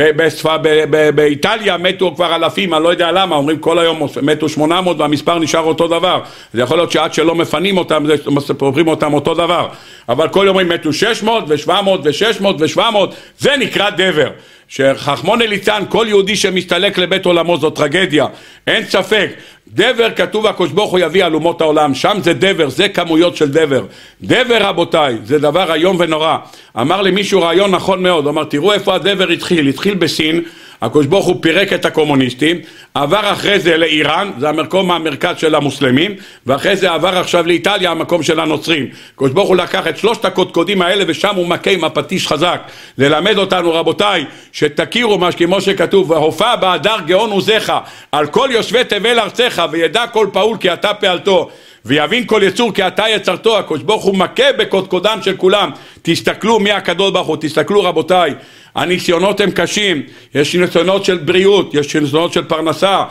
באיטליה מתו כבר אלפים, אני לא יודע למה, אומרים כל היום מתו שמונה מאות והמספר נשאר אותו דבר. זה יכול להיות שעד שלא מפנים אותם, זה פורחים אותם אותו דבר. אבל כל יום מתו שש מאות ו-שבע מאות ו-שש מאות ו-שבע מאות, זה נקרא דבר. שחכמוני ליצלן, כל יהודי שמסתלק לבית עולמו זו טרגדיה, אין ספק. דבר כתוב הקדוש ברוך הוא יביא על אומות העולם, שם זה דבר, זה כמויות של דבר. דבר רבותיי, זה דבר איום ונורא. אמר לי מישהו רעיון נכון מאוד, אמר תראו איפה הדבר התחיל, התחיל בסין, הקדוש ברוך הוא פירק את הקומוניסטים, עבר אחרי זה לאיראן, זה המקום המרכז של המוסלמים, ואחרי זה עבר עכשיו לאיטליה, המקום של הנוצרים. הקדוש ברוך הוא לקח את שלושת הקודקודים האלה ושם הוא מכה עם הפטיש חזק. ללמד אותנו רבותיי, שתכירו מה כמו שכתוב, והופע באדר גאון עוזך, על כל יושבי תבל ארצך, וידע כל פעול כי אתה פעלתו. ויבין כל יצור כי אתה יצרתו. הקדוש ברוך הוא מכה בקודקודם של כולם. תסתכלו מי הקדוש ברוך הוא, תסתכלו רבותיי, הניסיונות הם קשים, יש ניסיונות של בריאות, יש ניסיונות של פרנסה.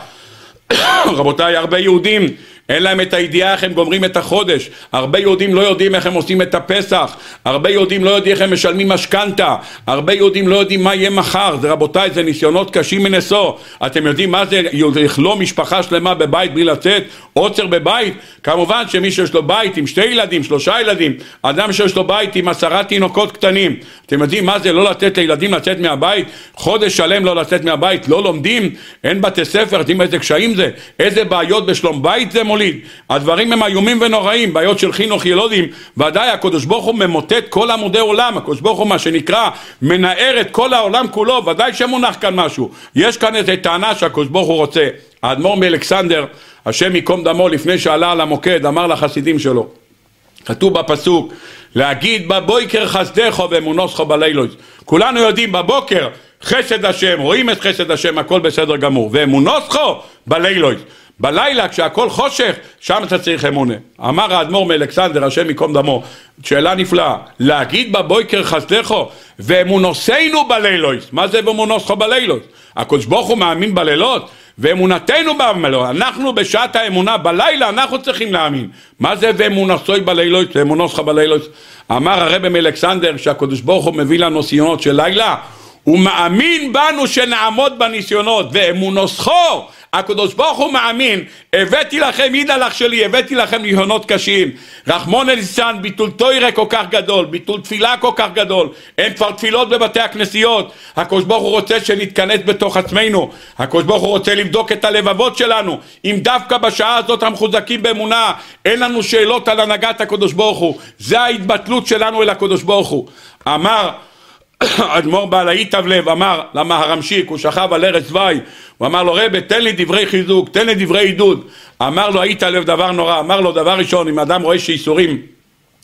רבותיי, הרבה יהודים אין להם את הידיעה איך הם גומרים את החודש, הרבה יהודים לא יודעים איך הם עושים את הפסח, הרבה יהודים לא יודעים איך הם משלמים משכנתה, הרבה יהודים לא יודעים מה יהיה מחר. זה רבותיי, זה ניסיונות קשים מנשוא. אתם יודעים מה זה לכלוא משפחה שלמה בבית בלי לצאת, עוצר בבית? כמובן שמי שיש לו בית עם שתי ילדים, שלושה ילדים, אדם שיש לו בית עם עשרה תינוקות קטנים, אתם יודעים מה זה לא לתת לילדים לצאת מהבית? חודש שלם לא לצאת מהבית, לא לומדים, אין בתי ספר, יודעים איזה קשיים זה, איזה בעיות בשלום בית זה מוליד. הדברים הם איומים ונוראים, בעיות של חינוך ילדים. ודאי הקדוש ברוך הוא ממוטט כל עמודי עולם, הקדוש ברוך הוא מה שנקרא מנער את כל העולם כולו. ודאי שמונח כאן משהו, יש כאן איזו טענה שהקדוש ברוך הוא רוצה. האדמו"ר מאלכסנדר, השם ייקום דמו, לפני שעלה על המוקד אמר לחסידים שלו, כתוב בפסוק, להגיד בבוקר חסדך ואמונתך בלילות. כולנו יודעים בבוקר חסד השם, רואים את חסד השם, הכל בסדר גמור, ואמונתך בלילות. בלילה כשהכל חושך, שם אתה צריך אמונה. אמר האדמו"ר מאלכסנדר, השם ייקום דמו, שאלה נפלאה, להגיד בבוקר חסדך ואמונתנו בלילות. מה זה ואמונתך בלילות? הקדוש ברוך הוא מאמין בלילות, ואמונתנו בלילות. אנחנו בשעת האמונה בלילה אנחנו צריכים להאמין. מה זה ואמונתך בלילות? ואמונתך בלילות. אמר הרב מאלכסנדר שהקדוש ברוך הוא מביא לנו ניסיונות של לילה, הוא מאמין בנו שנעמוד בניסיונות, ואמונתך, הקדוש ברוך הוא מאמין, הבאתי לכם ידלך שלי, הבאתי לכם ניסיונות קשים, רחמון ליצלן, ביטול תורה כל כך גדול, ביטול תפילה כל כך גדול, אין כבר תפילות בבתי הכנסיות. הקדוש ברוך הוא רוצה שנתכנס בתוך עצמנו, הקדוש ברוך הוא רוצה לבדוק את הלבבות שלנו, אם דווקא בשעה הזאת המחוזקים באמונה, אין לנו שאלות על הנהגת הקדוש ברוך הוא, זה ההתבטלות שלנו אל הקדוש ברוך הוא. אמר אדמו"ר בעל היטב לב, אמר למה הרמשיק, הוא שכב על ארץ צבי, הוא אמר לו רבי תן לי דברי חיזוק, תן לי דברי עידוד. אמר לו היית לב דבר נורא, אמר לו דבר ראשון, אם אדם רואה שאיסורים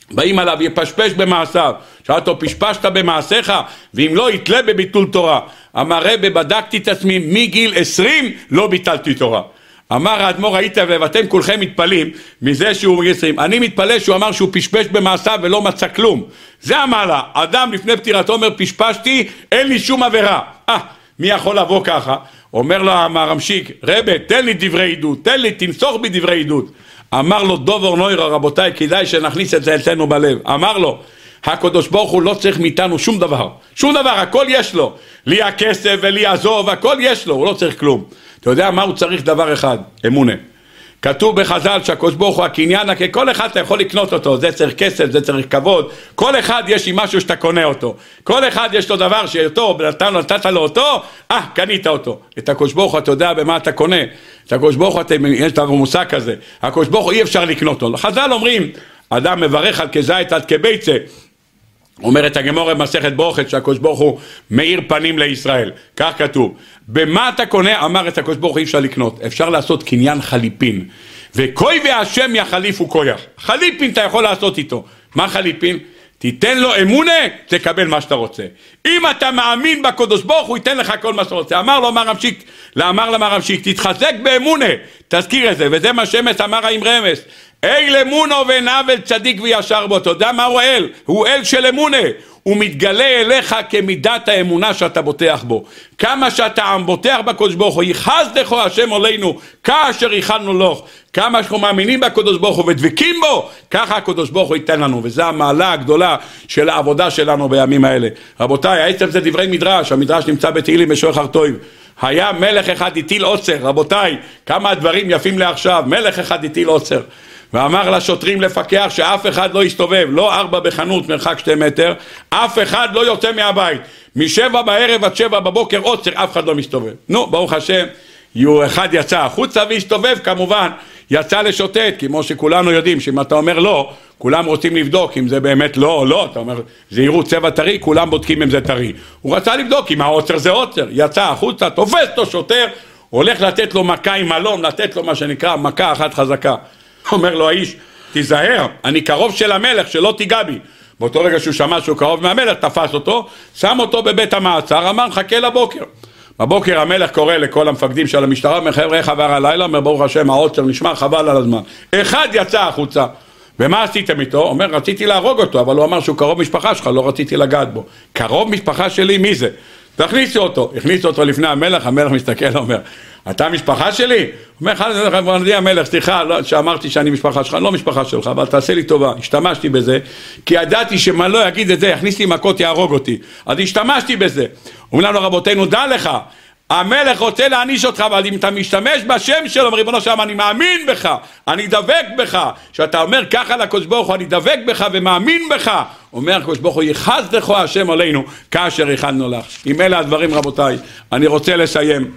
באים עליו, יפשפש במעשיו. שאל אותו, פשפשת במעשיך, ואם לא, יתלה בביטול תורה. אמר רבי, בדקתי את עצמי, מגיל עשרים לא ביטלתי תורה. אמר האדמו"ר, היית ואתם כולכם מתפלים מזה שהוא עשרים. אני מתפלא שהוא אמר שהוא פשפש במעשיו ולא מצא כלום. זה המעלה. אדם לפני פטירתו אומר, פשפשתי, אין לי שום עבירה. אה, מי יכול לבוא ככה? אומר לו המרמשיק, רבי, תן לי דברי עדות, תן לי, תמסוך בי דברי עדות. אמר לו, דובר נוירה, רבותיי, כדאי שנכניס את זה אצלנו בלב. אמר לו, הקדוש ברוך הוא לא צריך מאיתנו שום דבר. שום דבר, הכל יש לו. לי הכסף ולי עזוב, הכל יש לו, הוא לא צריך כלום. אתה יודע מה הוא צריך? דבר אחד, אמונה. כתוב בחז"ל שהקדוש ברוך הוא הקניין, כל אחד אתה יכול לקנות אותו, זה צריך כסף, זה צריך כבוד, כל אחד יש עם משהו שאתה קונה אותו, כל אחד יש לו דבר שאותו, נתת לו אותו, אה, קנית אותו. את הקדוש ברוך הוא אתה יודע במה אתה קונה, את הקדוש ברוך הוא, יש לנו מושג כזה, הקדוש ברוך הוא אי אפשר לקנות אותו. חז"ל אומרים, אדם מברך על כזית עד כביצה, אומרת הגמרא במסכת ברוכות שהקדוש ברוך הוא מאיר פנים לישראל, כך כתוב. במה אתה קונה? אמר את הקדוש ברוך הוא אי אפשר לקנות, אפשר לעשות קניין חליפין, וכוי והשם יחליפו כויח. חליפין אתה יכול לעשות איתו. מה חליפין? תיתן לו אמונה, תקבל מה שאתה רוצה. אם אתה מאמין בקדוש ברוך הוא ייתן לך כל מה שאתה רוצה. אמר לו מרמשיק, אמר למרמשיק, תתחזק באמונה, תזכיר את זה, וזה מה שמש אמר עם רמז. אל אמונו ונבל צדיק וישר בו. אתה יודע מה הוא אל? הוא אל של אמונה. הוא מתגלה אליך כמידת האמונה שאתה בוטח בו. כמה שאתה בוטח בקדוש ברוך הוא, יחסדך השם עלינו כאשר ייחלנו לו. כמה שאנחנו מאמינים בקדוש ברוך הוא ודבקים בו, ככה הקדוש ברוך הוא ייתן לנו. וזו המעלה הגדולה של העבודה שלנו בימים האלה. רבותיי, העצם זה דברי מדרש, המדרש נמצא בתהילים בשוחר טוב. היה מלך אחד הטיל עוצר. רבותיי, כמה דברים יפים לעכשיו. מלך אחד הטיל עוצר. ואמר לשוטרים לפקח שאף אחד לא יסתובב, לא ארבע בחנות מרחק שתי מטר, אף אחד לא יוצא מהבית, משבע בערב עד שבע בבוקר עוצר, אף אחד לא מסתובב. נו, ברוך השם, אחד יצא החוצה והסתובב, כמובן, יצא לשוטט, כמו שכולנו יודעים, שאם אתה אומר לא, כולם רוצים לבדוק אם זה באמת לא או לא, אתה אומר, זה יראו צבע טרי, כולם בודקים אם זה טרי. הוא רצה לבדוק אם העוצר זה עוצר, יצא החוצה, תופס אותו שוטר, הולך לתת לו מכה עם מלום, לתת לו מה שנקרא מכה אחת חזקה. אומר לו האיש, תיזהר, אני קרוב של המלך, שלא תיגע בי. באותו רגע שהוא שמע שהוא קרוב מהמלך, תפס אותו, שם אותו בבית המעצר, אמר, חכה לבוקר. בבוקר המלך קורא לכל המפקדים של המשטרה, אומר, חבר'ה, איך עבר הלילה? אומר, ברוך השם, העוצר נשמע, חבל על הזמן. אחד יצא החוצה. ומה עשיתם איתו? אומר, רציתי להרוג אותו, אבל הוא אמר שהוא קרוב משפחה שלך, לא רציתי לגעת בו. קרוב משפחה שלי, מי זה? תכניסו אותו. הכניסו אותו לפני המלך, המלך מסתכל, אומר, אתה משפחה שלי? אומר, חנדי המלך, סליחה, לא, שאמרתי שאני משפחה שלך, לא משפחה שלך, אבל תעשה לי טובה, השתמשתי בזה, כי ידעתי שמה לא יגיד את זה, יכניס לי מכות, יהרוג אותי, אז השתמשתי בזה. אומרים לנו רבותינו, דע לך, המלך רוצה להעניש אותך, אבל אם אתה משתמש בשם שלו, ריבונו של עולם, אני מאמין בך, אני דבק בך, שאתה אומר ככה לקדוש ברוך הוא, אני דבק בך ומאמין בך, אומר הקדוש ברוך הוא, יחסדך השם עלינו, כאשר ייחלנו לך. עם אלה הדברים רבותיי, אני רוצה לסיים.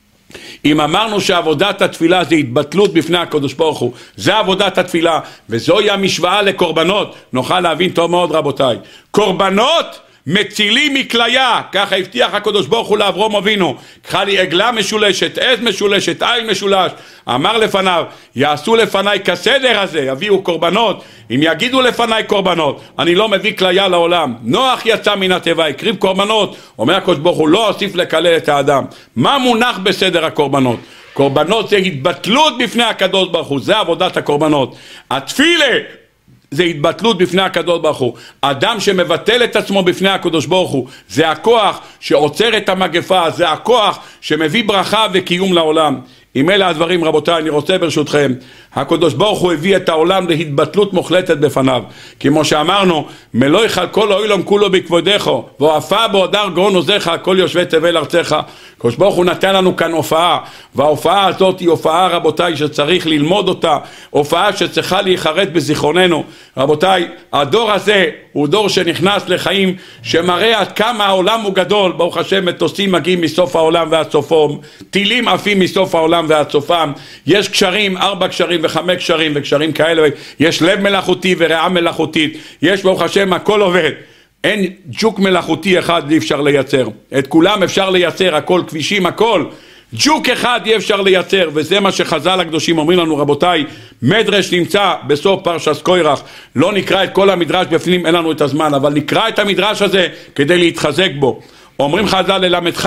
אם אמרנו שעבודת התפילה זה התבטלות בפני הקדוש ברוך הוא, זה עבודת התפילה, וזוהי המשוואה לקורבנות, נוכל להבין טוב מאוד רבותיי. קורבנות מצילים מכליה, ככה הבטיח הקדוש ברוך הוא לאברהם אבינו, קחה לי עגלה משולשת, עז משולשת, עין משולש, אמר לפניו, יעשו לפניי כסדר הזה, יביאו קורבנות, אם יגידו לפניי קורבנות, אני לא מביא כליה לעולם. נוח יצא מן התיבה, הקריב קורבנות, אומר הקדוש ברוך הוא, לא אוסיף לקלל את האדם. מה מונח בסדר הקורבנות? קורבנות זה התבטלות בפני הקדוש ברוך הוא, זה עבודת הקורבנות. התפילה זה התבטלות בפני הקדוש ברוך הוא. אדם שמבטל את עצמו בפני הקדוש ברוך הוא, זה הכוח שעוצר את המגפה, זה הכוח שמביא ברכה וקיום לעולם. עם אלה הדברים רבותיי, אני רוצה ברשותכם, הקדוש ברוך הוא הביא את העולם להתבטלות מוחלטת בפניו, כמו שאמרנו, מלוא יחל כל העולם כולו בכבודך, והופעה בהודר גאון עוזך כל יושבי תבל ארצך. הקדוש ברוך הוא נתן לנו כאן הופעה, וההופעה הזאת היא הופעה רבותיי שצריך ללמוד אותה, הופעה שצריכה להיחרט בזיכרוננו. רבותיי, הדור הזה הוא דור שנכנס לחיים שמראה עד כמה העולם הוא גדול. ברוך השם, מטוסים מגיעים מסוף העולם ועד סופו, טילים עפים מסוף העולם ועד סופם, יש קשרים, ארבע קשרים וחמש קשרים וקשרים כאלה, יש לב מלאכותי וריאה מלאכותית, יש ברוך השם הכל עובד, אין ג'וק מלאכותי אחד אי אפשר לייצר, את כולם אפשר לייצר, הכל כבישים, הכל, ג'וק אחד אי אפשר לייצר, וזה מה שחז"ל הקדושים אומרים לנו. רבותיי, מדרש נמצא בסוף פרשת קורח, לא נקרא את כל המדרש בפנים, אין לנו את הזמן, אבל נקרא את המדרש הזה כדי להתחזק בו. אומרים חז"ל, ללמדך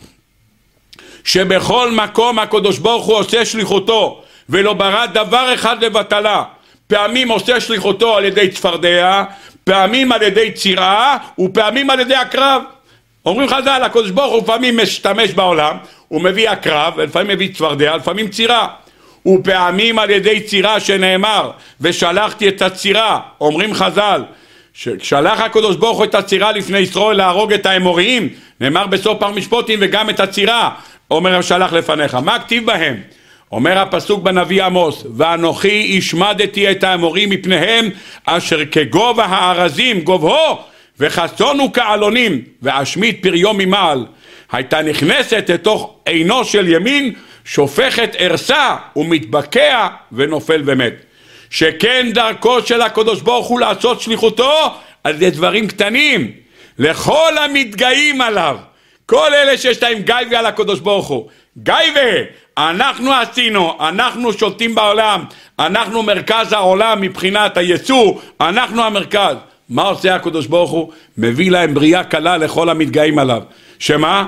שבכל מקום הקדוש ברוך הוא עושה שליחותו, ולא ברא דבר אחד לבטלה. פעמים עושה שליחותו על ידי צפרדע, פעמים על ידי צירה, ופעמים על ידי הקרב. אומרים חז"ל, הקדוש ברוך הוא לפעמים משתמש בעולם, הוא מביא הקרב, ולפעמים מביא צפרדע, לפעמים צירה. ופעמים על ידי צירה שנאמר, ושלחתי את הצירה. אומרים חז"ל, ששלח הקדוש ברוך הוא את הצירה לפני ישראל להרוג את האמוריים, נאמר בסוף פר משפטים, וגם את הצירה, אומר שלח לפניך. מה כתיב בהם? אומר הפסוק בנביא עמוס, ואנוכי השמדתי את האמוריים מפניהם, אשר כגובה הארזים גובהו, וחסונו כעלונים, ואשמיד פריו ממעל. הייתה נכנסת לתוך עינו של ימין, שופכת ארסה ומתבקע ונופל ומת. שכן דרכו של הקדוש ברוך הוא לעשות שליחותו על ידי דברים קטנים, לכל המתגאים עליו. כל אלה שיש להם גייבה על הקדוש ברוך הוא, גייבה, אנחנו עשינו, אנחנו שולטים בעולם, אנחנו מרכז העולם מבחינת היצוא, אנחנו המרכז. מה עושה הקדוש ברוך הוא? מביא להם בריאה קלה לכל המתגאים עליו. שמה?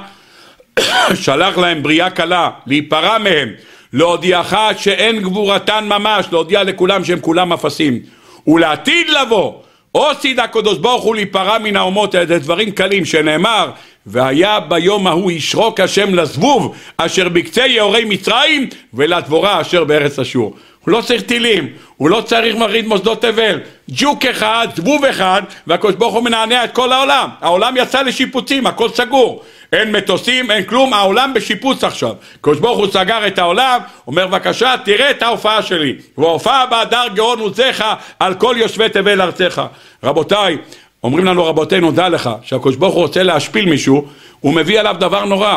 שלח להם בריאה קלה, להיפרע מהם, להודיעך שאין גבורתן ממש, להודיע לכולם שהם כולם אפסים, ולעתיד לבוא עושה הקדוש ברוך הוא להיפרע מן האומות. על ידי דברים קלים שנאמר, והיה ביום ההוא ישרוק השם לזבוב אשר בקצה יעורי מצרים, ולדבורה אשר בארץ אשור. הוא לא צריך טילים, הוא לא צריך מרעיד מוסדות תבל, ג'וק אחד, זבוב אחד, והקדוש ברוך הוא מנענע את כל העולם. העולם יצא לשיפוצים, הכל סגור, אין מטוסים, אין כלום, העולם בשיפוץ עכשיו. הקדוש ברוך הוא סגר את העולם, אומר בבקשה תראה את ההופעה שלי, וההופעה באדר גאון עוזך על כל יושבי תבל ארצך. רבותיי, אומרים לנו רבותינו, דע לך שהקדוש ברוך הוא רוצה להשפיל מישהו, הוא מביא עליו דבר נורא.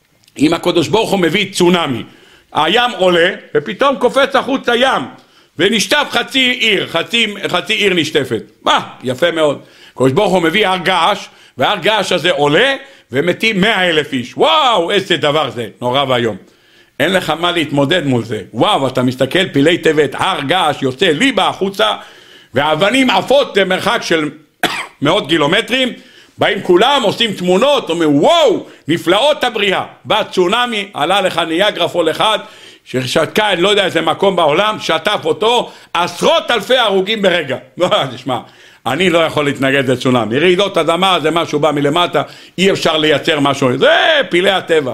אם הקדוש ברוך הוא מביא צונמי, הים עולה ופתאום קופץ החוץ הים ונשטף חצי עיר, חצי, חצי עיר נשטפת. מה? יפה מאוד. הקדוש ברוך הוא מביא הר געש, והר געש הזה עולה ומתים מאה אלף איש. וואו, איזה דבר זה, נורא והיום. אין לך מה להתמודד מול זה. וואו, אתה מסתכל פילי טבת, הר געש יוצא ליבה החוצה, והאבנים עפות למרחק של מאות קילומטרים, באים כולם, עושים תמונות, אומרים וואו, נפלאות הבריאה. בא צונמי, עלה לך ניאגרה פול אחד, ששתקה, אני לא יודע איזה מקום בעולם, שטף אותו, עשרות אלפי הרוגים ברגע. לא, תשמע, אני לא יכול להתנגד לצונמי. רעידות אדמה זה משהו בא מלמטה, אי אפשר לייצר משהו, זה פילי הטבע.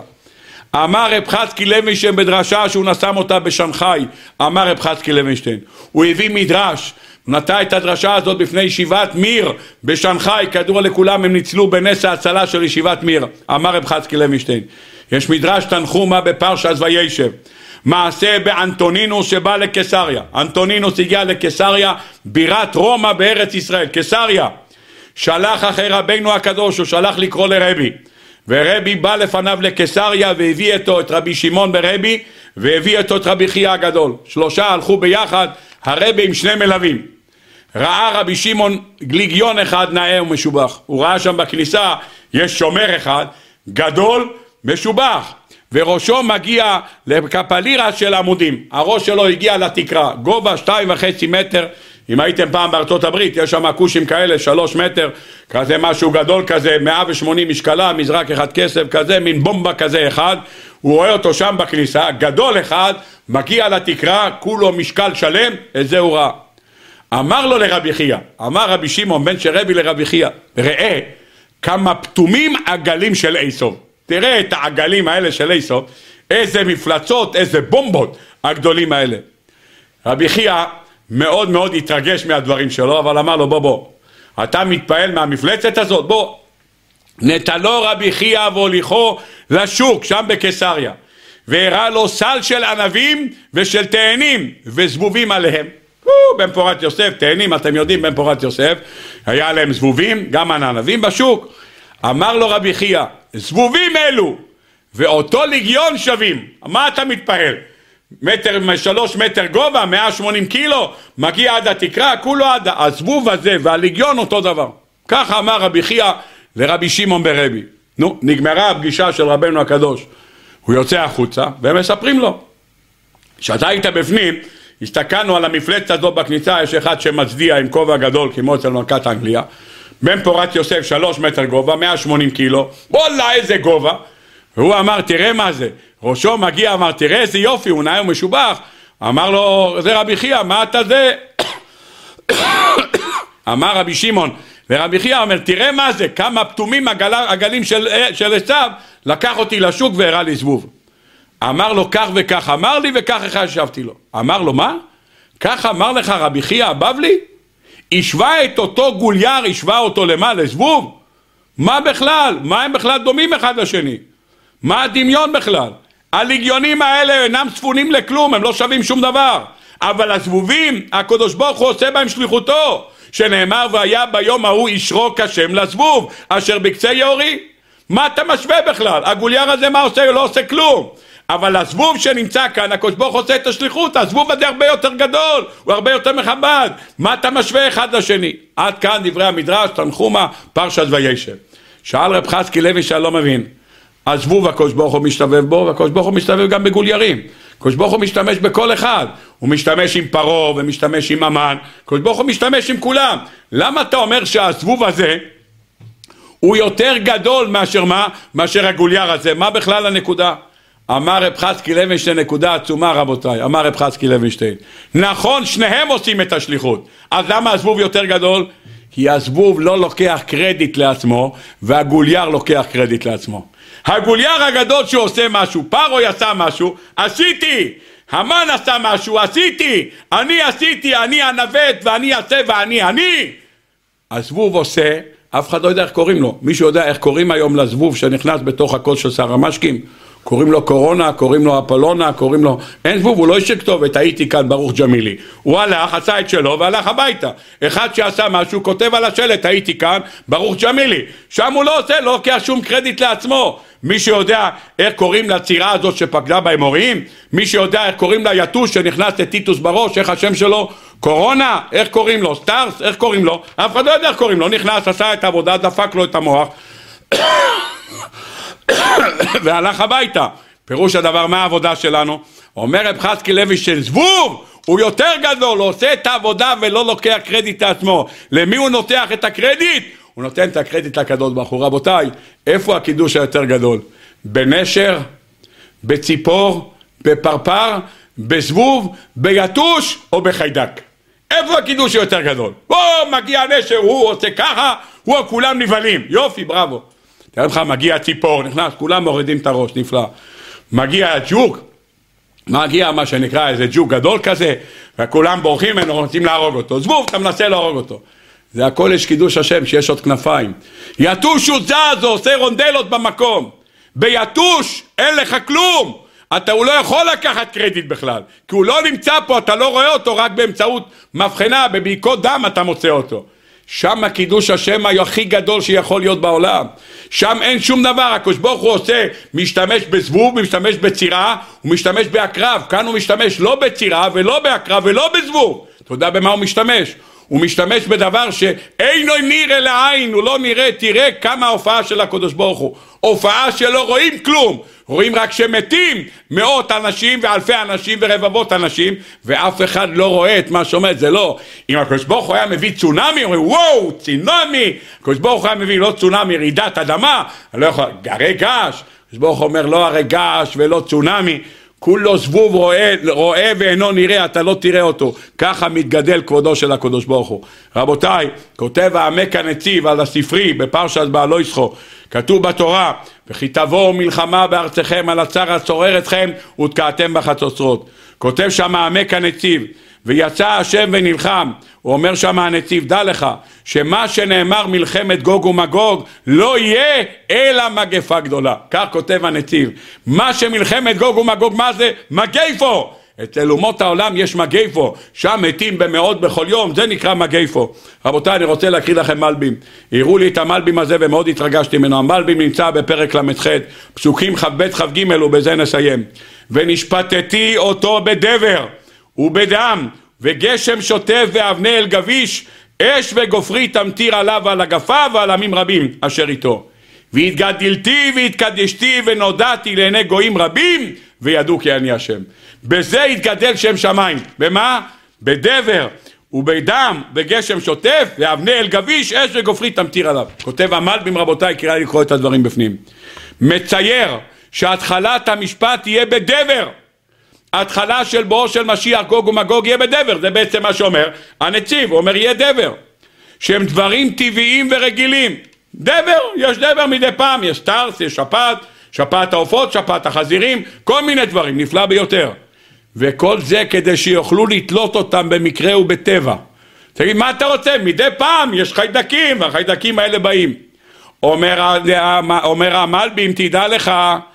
אמר רב חצקי לוינשטיין בדרשה שהוא נסם אותה בשנגחאי, אמר רב חצקי לוינשטיין, הוא הביא מדרש, הוא נטע את הדרשה הזאת בפני ישיבת מיר בשנגחאי, כדוע לכולם הם ניצלו בנס ההצלה של ישיבת מיר. אמר רב חצקי לוינשטיין, יש מדרש תנחומה בפרשת וישב, מעשה באנטונינוס שבא לקיסריה. אנטונינוס הגיע לקיסריה, בירת רומא בארץ ישראל, קיסריה. שלח אחרי רבינו הקדוש, הוא שלח לקרוא לרבי, ורבי בא לפניו לקיסריה והביא איתו את רבי שמעון ברבי, והביא איתו את רבי חייא הגדול. שלושה הלכו ביחד, הרבי עם שני מלווים. ראה רבי שמעון גליגיון אחד נאה ומשובח, הוא ראה שם בכניסה יש שומר אחד גדול משובח, וראשו מגיע לקפלירה של עמודים, הראש שלו הגיע לתקרה, גובה שתיים וחצי מטר. אם הייתם פעם בארצות הברית, יש שם קושים כאלה, שלוש מטר, כזה משהו גדול כזה, מאה ושמונים משקלה, מזרק אחד כסף כזה, מין בומבה כזה אחד, הוא רואה אותו שם בכניסה, גדול אחד, מגיע לתקרה, כולו משקל שלם, את זה הוא ראה. אמר לו לרבי חייא, אמר רבי שמעון בן שרבי לרבי חייא, ראה כמה פתומים עגלים של עשו, תראה את העגלים האלה של עשו, איזה מפלצות, איזה בומבות הגדולים האלה. רבי חייא מאוד מאוד התרגש מהדברים שלו, אבל אמר לו בוא בוא, אתה מתפעל מהמפלצת הזאת, בוא. נטלו רבי חייא והוליכו לשוק שם בקיסריה, והראה לו סל של ענבים ושל תאנים וזבובים עליהם. בן פורת יוסף, תאנים, אתם יודעים, בן פורת יוסף היה עליהם זבובים, גם ענבים בשוק. אמר לו רבי חייא, זבובים אלו ואותו ליגיון שווים, מה אתה מתפעל? מטר, שלוש מטר גובה, מאה ושמונים קילו, מגיע עד התקרה, כולו עד הזבוב הזה והליגיון אותו דבר. ככה אמר רבי חייא לרבי שמעון ברבי. נו, נגמרה הפגישה של רבנו הקדוש. הוא יוצא החוצה, והם מספרים לו. כשאתה היית בפנים, הסתכלנו על המפלצת הזאת בכניסה, יש אחד שמצדיע עם כובע גדול, כמו אצל מלכת אנגליה, בן פורת יוסף, שלוש מטר גובה, מאה ושמונים קילו, וואלה איזה גובה, והוא אמר, תראה מה זה, ראשו מגיע, אמר, תראה איזה יופי, הוא נהיה ומשובח, אמר לו, זה רבי חייא, מה אתה זה? אמר רבי שמעון, ורבי חייא אומר, תראה מה זה, כמה פתומים הגל, הגלים של, של עשיו, לקח אותי לשוק והראה לי זבוב. אמר לו, כך וכך אמר לי, וכך איך ישבתי לו. אמר לו, מה? כך אמר לך רבי חייא הבבלי? השווה את אותו גולייר, השווה אותו למה? לזבוב? מה בכלל? מה הם בכלל דומים אחד לשני? מה הדמיון בכלל? הלגיונים האלה אינם צפונים לכלום, הם לא שווים שום דבר. אבל הזבובים, הקדוש ברוך הוא עושה בהם שליחותו, שנאמר, והיה ביום ההוא ישרו כשם לזבוב, אשר בקצה יורי. מה אתה משווה בכלל? הגולייר הזה מה עושה? הוא לא עושה כלום. אבל הזבוב שנמצא כאן, הקדוש ברוך הוא עושה את השליחות, הזבוב הזה הרבה יותר גדול, הוא הרבה יותר מכבד. מה אתה משווה אחד לשני? עד כאן דברי המדרש, תנחומה, פרשת וישב. שאל רב חזקי לוי שאני לא מבין. הזבוב הקדוש ברוך הוא משתובב בו, והקדוש ברוך הוא משתובב גם בגוליירים. הקדוש ברוך הוא משתמש בכל אחד. הוא משתמש עם פרעה ומשתמש עם המן. הקדוש ברוך הוא משתמש עם כולם. למה אתה אומר שהזבוב הזה הוא יותר גדול מאשר מה? מאשר הגולייר הזה? מה בכלל הנקודה? אמר רב חזקי לוינשטיין, נקודה עצומה רבותיי, אמר רב חזקי לוינשטיין, נכון שניהם עושים את השליחות, אז למה הזבוב יותר גדול? כי הזבוב לא לוקח קרדיט לעצמו, והגולייר לוקח קרדיט לעצמו. הגולייר הגדול שהוא עושה משהו, פרעה עשה משהו, עשיתי, המן עשה משהו, עשיתי, אני עשיתי, אני הנווט ואני אעשה ואני אני. הזבוב עושה, אף אחד לא יודע איך קוראים לו. מישהו יודע איך קוראים היום לזבוב שנכנס בתוך הקול של שר המשקים? קוראים לו קורונה, קוראים לו אפולונה, קוראים לו... אין זבוב, הוא לא יש כתובת, הייתי כאן ברוך ג'מילי. הוא הלך, עשה את שלו והלך הביתה. אחד שעשה משהו, כותב על השלט, הייתי כאן ברוך ג'מילי. שם הוא לא עושה, לא לוקח שום קרדיט לעצמו. מי שיודע איך קוראים לצירה הזאת שפקדה באמוריים? מי שיודע איך קוראים ליתוש שנכנס לטיטוס בראש, איך השם שלו? קורונה, איך קוראים לו? סטארס, איך קוראים לו? אף אחד לא יודע איך קוראים לו. נכנס, עשה את העבודה, דפק לו את המוח. והלך הביתה. פירוש הדבר, מה העבודה שלנו? אומר רב חזקי לוי שזבוב הוא יותר גדול, הוא עושה את העבודה ולא לוקח קרדיט לעצמו. למי הוא נותח את הקרדיט? הוא נותן את הקרדיט לקדוש ברוך הוא. רבותיי, איפה הקידוש היותר גדול? בנשר, בציפור, בפרפר, בזבוב, ביתוש או בחיידק? איפה הקידוש היותר גדול? או, מגיע הנשר, הוא עושה ככה, הוא כולם נבלים. יופי, בראבו. תראה לך, מגיע ציפור, נכנס, כולם מורידים את הראש, נפלא. מגיע ג'וק, מגיע מה שנקרא איזה ג'וק גדול כזה, וכולם בורחים ממנו, רוצים להרוג אותו. זבוב, אתה מנסה להרוג אותו. זה הכל יש קידוש השם, שיש עוד כנפיים. יתוש הוא זז, עושה רונדלות במקום. ביתוש אין לך כלום. אתה הוא לא יכול לקחת קרדיט בכלל, כי הוא לא נמצא פה, אתה לא רואה אותו, רק באמצעות מבחנה, בבעיקות דם אתה מוצא אותו. שם הקידוש השם הכי גדול שיכול להיות בעולם. שם אין שום דבר, הקדוש ברוך הוא עושה, משתמש בזבוב, משתמש בצירה, הוא משתמש בעקרב. כאן הוא משתמש לא בצירה ולא בעקרב ולא בזבוב. אתה יודע במה הוא משתמש? הוא משתמש בדבר שאינו נראה לעין, הוא לא נראה, תראה כמה ההופעה של הקדוש ברוך הוא. הופעה שלא רואים כלום, רואים רק שמתים מאות אנשים ואלפי אנשים ורבבות אנשים, ואף אחד לא רואה את מה שעומד. זה לא, אם הקדוש ברוך הוא היה מביא צונמי, אומרים וואו, צונמי, הקדוש ברוך הוא היה מביא לא צונמי, רעידת אדמה, אני לא יכול, הרי געש, הקדוש ברוך הוא אומר לא הרי געש ולא צונמי, כולו זבוב רואה, רואה ואינו נראה, אתה לא תראה אותו. ככה מתגדל כבודו של הקדוש ברוך הוא. רבותיי, כותב העמק הנציב על הספרי בפרשת בעלו ישחו, כתוב בתורה, וכי תבואו מלחמה בארצכם על הצר הצורר אתכם ותקעתם בחצוצרות. כותב שם העמק הנציב, ויצא השם ונלחם. הוא אומר שם הנציב, דע לך שמה שנאמר מלחמת גוג ומגוג לא יהיה אלא מגפה גדולה. כך כותב הנציב. מה שמלחמת גוג ומגוג, מה זה? מגפו. אצל אומות העולם יש מגפו, שם מתים במאות בכל יום, זה נקרא מגפו. רבותיי, אני רוצה להקריא לכם מלבים. הראו לי את המלבים הזה ומאוד התרגשתי ממנו. המלבים נמצא בפרק למ"ח, פסוקים כ"ב כ"ג, ובזה נסיים. ונשפטתי אותו בדבר ובדם וגשם שוטף ואבני אל גביש, אש וגופרי תמטיר עליו ועל אגפיו ועל עמים רבים אשר איתו. והתגדלתי והתקדשתי ונודעתי לעיני גויים רבים וידעו כי אני השם. בזה התגדל שם שמיים. במה? בדבר ובדם בגשם שוטף ואבני אל גביש אש וגופרית תמטיר עליו. כותב המלבים, רבותיי, קרא לקרוא את הדברים בפנים. מצייר שהתחלת המשפט תהיה בדבר. התחלה של בואו של משיח גוג ומגוג יהיה בדבר. זה בעצם מה שאומר הנציב, הוא אומר יהיה דבר. שהם דברים טבעיים ורגילים. דבר, יש דבר מדי פעם, יש טרס, יש שפעת, שפעת העופות, שפעת החזירים, כל מיני דברים, נפלא ביותר. וכל זה כדי שיוכלו לתלות אותם במקרה ובטבע. תגיד, מה אתה רוצה? מדי פעם יש חיידקים, והחיידקים האלה באים. אומר, אומר המלבים, תדע לך,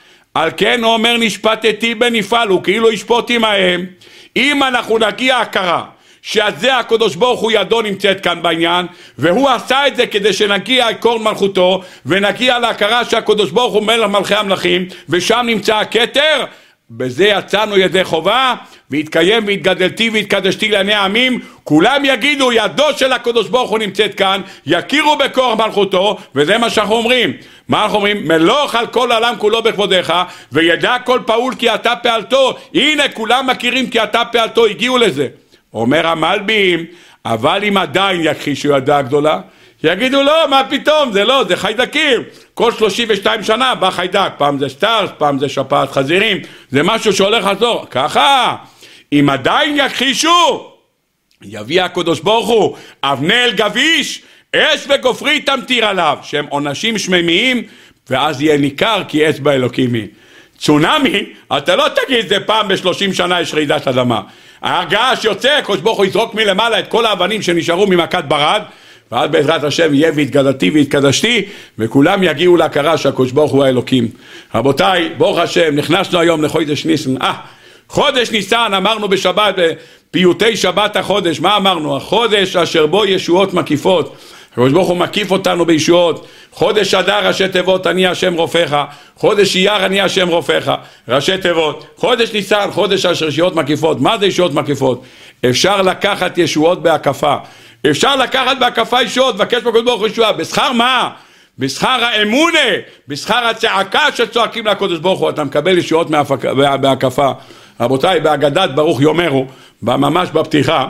על כן הוא אומר נשפטתי בנפעל, הוא כאילו ישפוט עמהם. אם אנחנו נגיע הכרה, שזה הקדוש ברוך הוא ידו נמצאת כאן בעניין, והוא עשה את זה כדי שנגיע קורן מלכותו, ונגיע להכרה שהקדוש ברוך הוא מלך מלכי המלכים, ושם נמצא הכתר, בזה יצאנו ידי חובה, והתקיים והתגדלתי והתקדשתי לעיני העמים, כולם יגידו ידו של הקדוש ברוך הוא נמצאת כאן, יכירו בקורן מלכותו, וזה מה שאנחנו אומרים. מה אנחנו אומרים? מלוך על כל העולם כולו בכבודך, וידע כל פעול כי אתה פעלתו. הנה כולם מכירים כי אתה פעלתו, הגיעו לזה. אומר המלבים, אבל אם עדיין יכחישו ידעה גדולה, יגידו לא, מה פתאום, זה לא, זה חיידקים. כל שלושים ושתיים שנה בא חיידק, פעם זה סטארס, פעם זה שפעת חזירים, זה משהו שהולך לחזור. ככה, אם עדיין יכחישו, יביא הקדוש ברוך הוא אבני אל גביש, אש וגופרית תמטיר עליו, שהם עונשים שממיים, ואז יהיה ניכר כי אצבע אלוקים היא. צונמי, אתה לא תגיד זה פעם בשלושים שנה יש רעידת אדמה. ההרגעה שיוצא, הקדוש ברוך הוא יזרוק מלמעלה את כל האבנים שנשארו ממכת ברד, ואז בעזרת השם יהיה והתגדלתי והתקדשתי, וכולם יגיעו להכרה שהקדוש ברוך הוא האלוקים. רבותיי, ברוך השם, נכנסנו היום לחודש ניסן. אה, חודש ניסן, אמרנו בשבת, פיוטי שבת החודש, מה אמרנו? החודש אשר בו ישועות מקיפות. הקדוש ברוך הוא מקיף אותנו בישועות. חודש אדר ראשי תיבות אני השם רופאך, חודש אייר אני השם רופאך, ראשי תיבות. חודש ניסן, חודש אשר ישועות מקיפות. מה זה ישועות מקיפות? אפשר לקחת ישועות בהקפה. אפשר לקחת בהקפה ישועות, ובקש בקדוש ברוך הוא ישועה. בשכר מה? בשכר האמונה, בשכר הצעקה שצועקים לקדוש ברוך הוא, אתה מקבל ישועות בהקפה. רבותיי, בהגדת ברוך יאמרו, ממש בפתיחה,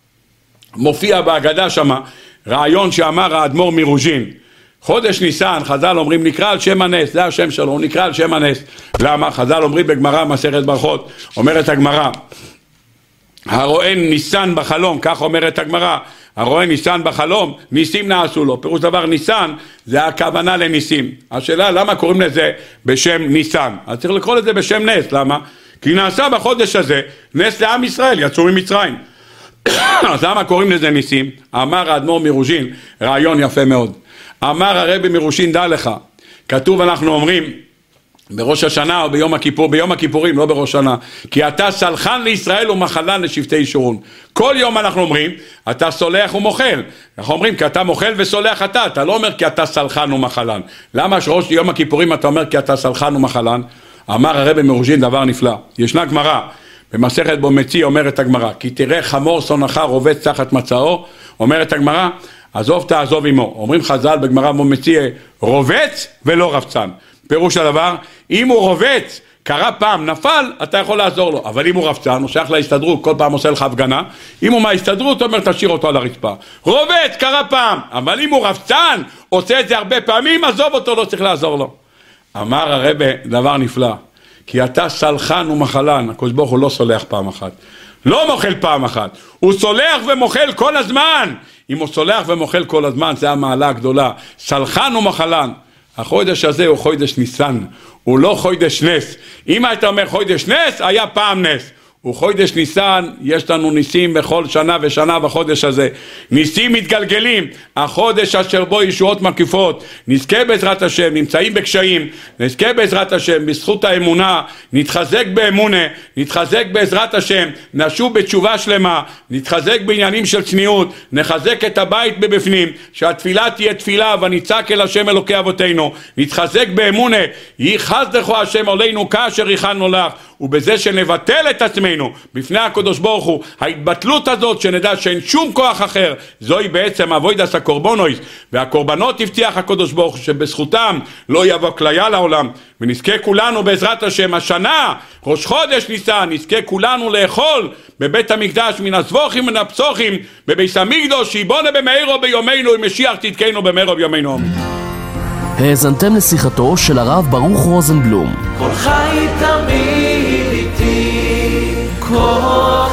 מופיע בהגדה שמה, רעיון שאמר האדמו"ר מרוז'ין. חודש ניסן, חז"ל אומרים, נקרא על שם הנס, זה השם שלו, הוא נקרא על שם הנס. למה? חז"ל אומרים בגמרא מסכת ברכות, אומרת הגמרא, הרואה ניסן בחלום, כך אומרת הגמרא, הרואה ניסן בחלום, ניסים נעשו לו. פירוש דבר ניסן, זה הכוונה לניסים. השאלה, למה קוראים לזה בשם ניסן? אז צריך לקרוא לזה בשם נס, למה? כי נעשה בחודש הזה נס לעם ישראל, יצאו ממצרים. אז למה קוראים לזה ניסים? אמר האדמו"ר מרוז'ין, רעיון יפה מאוד. אמר הרבי מרוז'ין, דע לך, כתוב אנחנו אומרים, בראש השנה או ביום הכיפור, ביום הכיפורים, לא בראש שנה, כי אתה סלחן לישראל ומחלן לשבטי ישורון. כל יום אנחנו אומרים, אתה סולח ומוחל. אנחנו אומרים, כי אתה מוחל וסולח אתה, אתה לא אומר כי אתה סלחן ומחלן. למה שראש יום הכיפורים אתה אומר כי אתה סלחן ומחלן? אמר הרבי מרוז'ין דבר נפלא. ישנה גמרא, במסכת בו מציא אומרת הגמרא, כי תראה חמור שונאך רובץ תחת מצאו, אומרת הגמרא, עזוב תעזוב עמו. אומרים חז"ל בגמרא בו מציא, רובץ ולא רבצן. פירוש הדבר, אם הוא רובץ, קרה פעם, נפל, אתה יכול לעזור לו. אבל אם הוא רבצן, הוא שייך להסתדרות, כל פעם עושה לך הפגנה. אם הוא מההסתדרות, אומר, תשאיר אותו על הרצפה. רובץ, קרה פעם. אבל אם הוא רבצן, עושה את זה הרבה פעמים, עזוב אותו, לא צריך לעזור לו. אמר הרבי, דבר נפלא. כי אתה סלחן ומחלן, הקדוש ברוך הוא לא סולח פעם אחת. לא מוחל פעם אחת. הוא סולח ומוחל כל הזמן. אם הוא סולח ומוחל כל הזמן, זה המעלה הגדולה. סלחן ומחלן. החודש הזה הוא חודש ניסן, הוא לא חודש נס. אם היית אומר חודש נס, היה פעם נס. הוא חודש ניסן, יש לנו ניסים בכל שנה ושנה בחודש הזה. ניסים מתגלגלים, החודש אשר בו ישועות מקיפות. נזכה בעזרת השם, נמצאים בקשיים, נזכה בעזרת השם, בזכות האמונה, נתחזק באמונה, נתחזק בעזרת השם, נשוב בתשובה שלמה, נתחזק בעניינים של צניעות, נחזק את הבית בבפנים, שהתפילה תהיה תפילה ונצעק אל השם אלוקי אבותינו, נתחזק באמונה, ייחס לך השם עלינו כאשר הכנו לך, ובזה שנבטל את עצמנו בפני הקדוש ברוך הוא, ההתבטלות הזאת שנדע שאין שום כוח אחר, זוהי בעצם אבוידס הקורבנויס, והקורבנות הבטיח הקדוש ברוך הוא שבזכותם לא יבוא כליה לעולם, ונזכה כולנו בעזרת השם השנה, ראש חודש ניסן, נזכה כולנו לאכול בבית המקדש מן הזבוחים מן הפסוחים, בבית המקדוש שיבונה במהירו ביומנו, ומשיח צדקנו במהירו ביומנו. האזנתם לשיחתו של הרב ברוך רוזנבלום. כל חי תמיד איתי, כל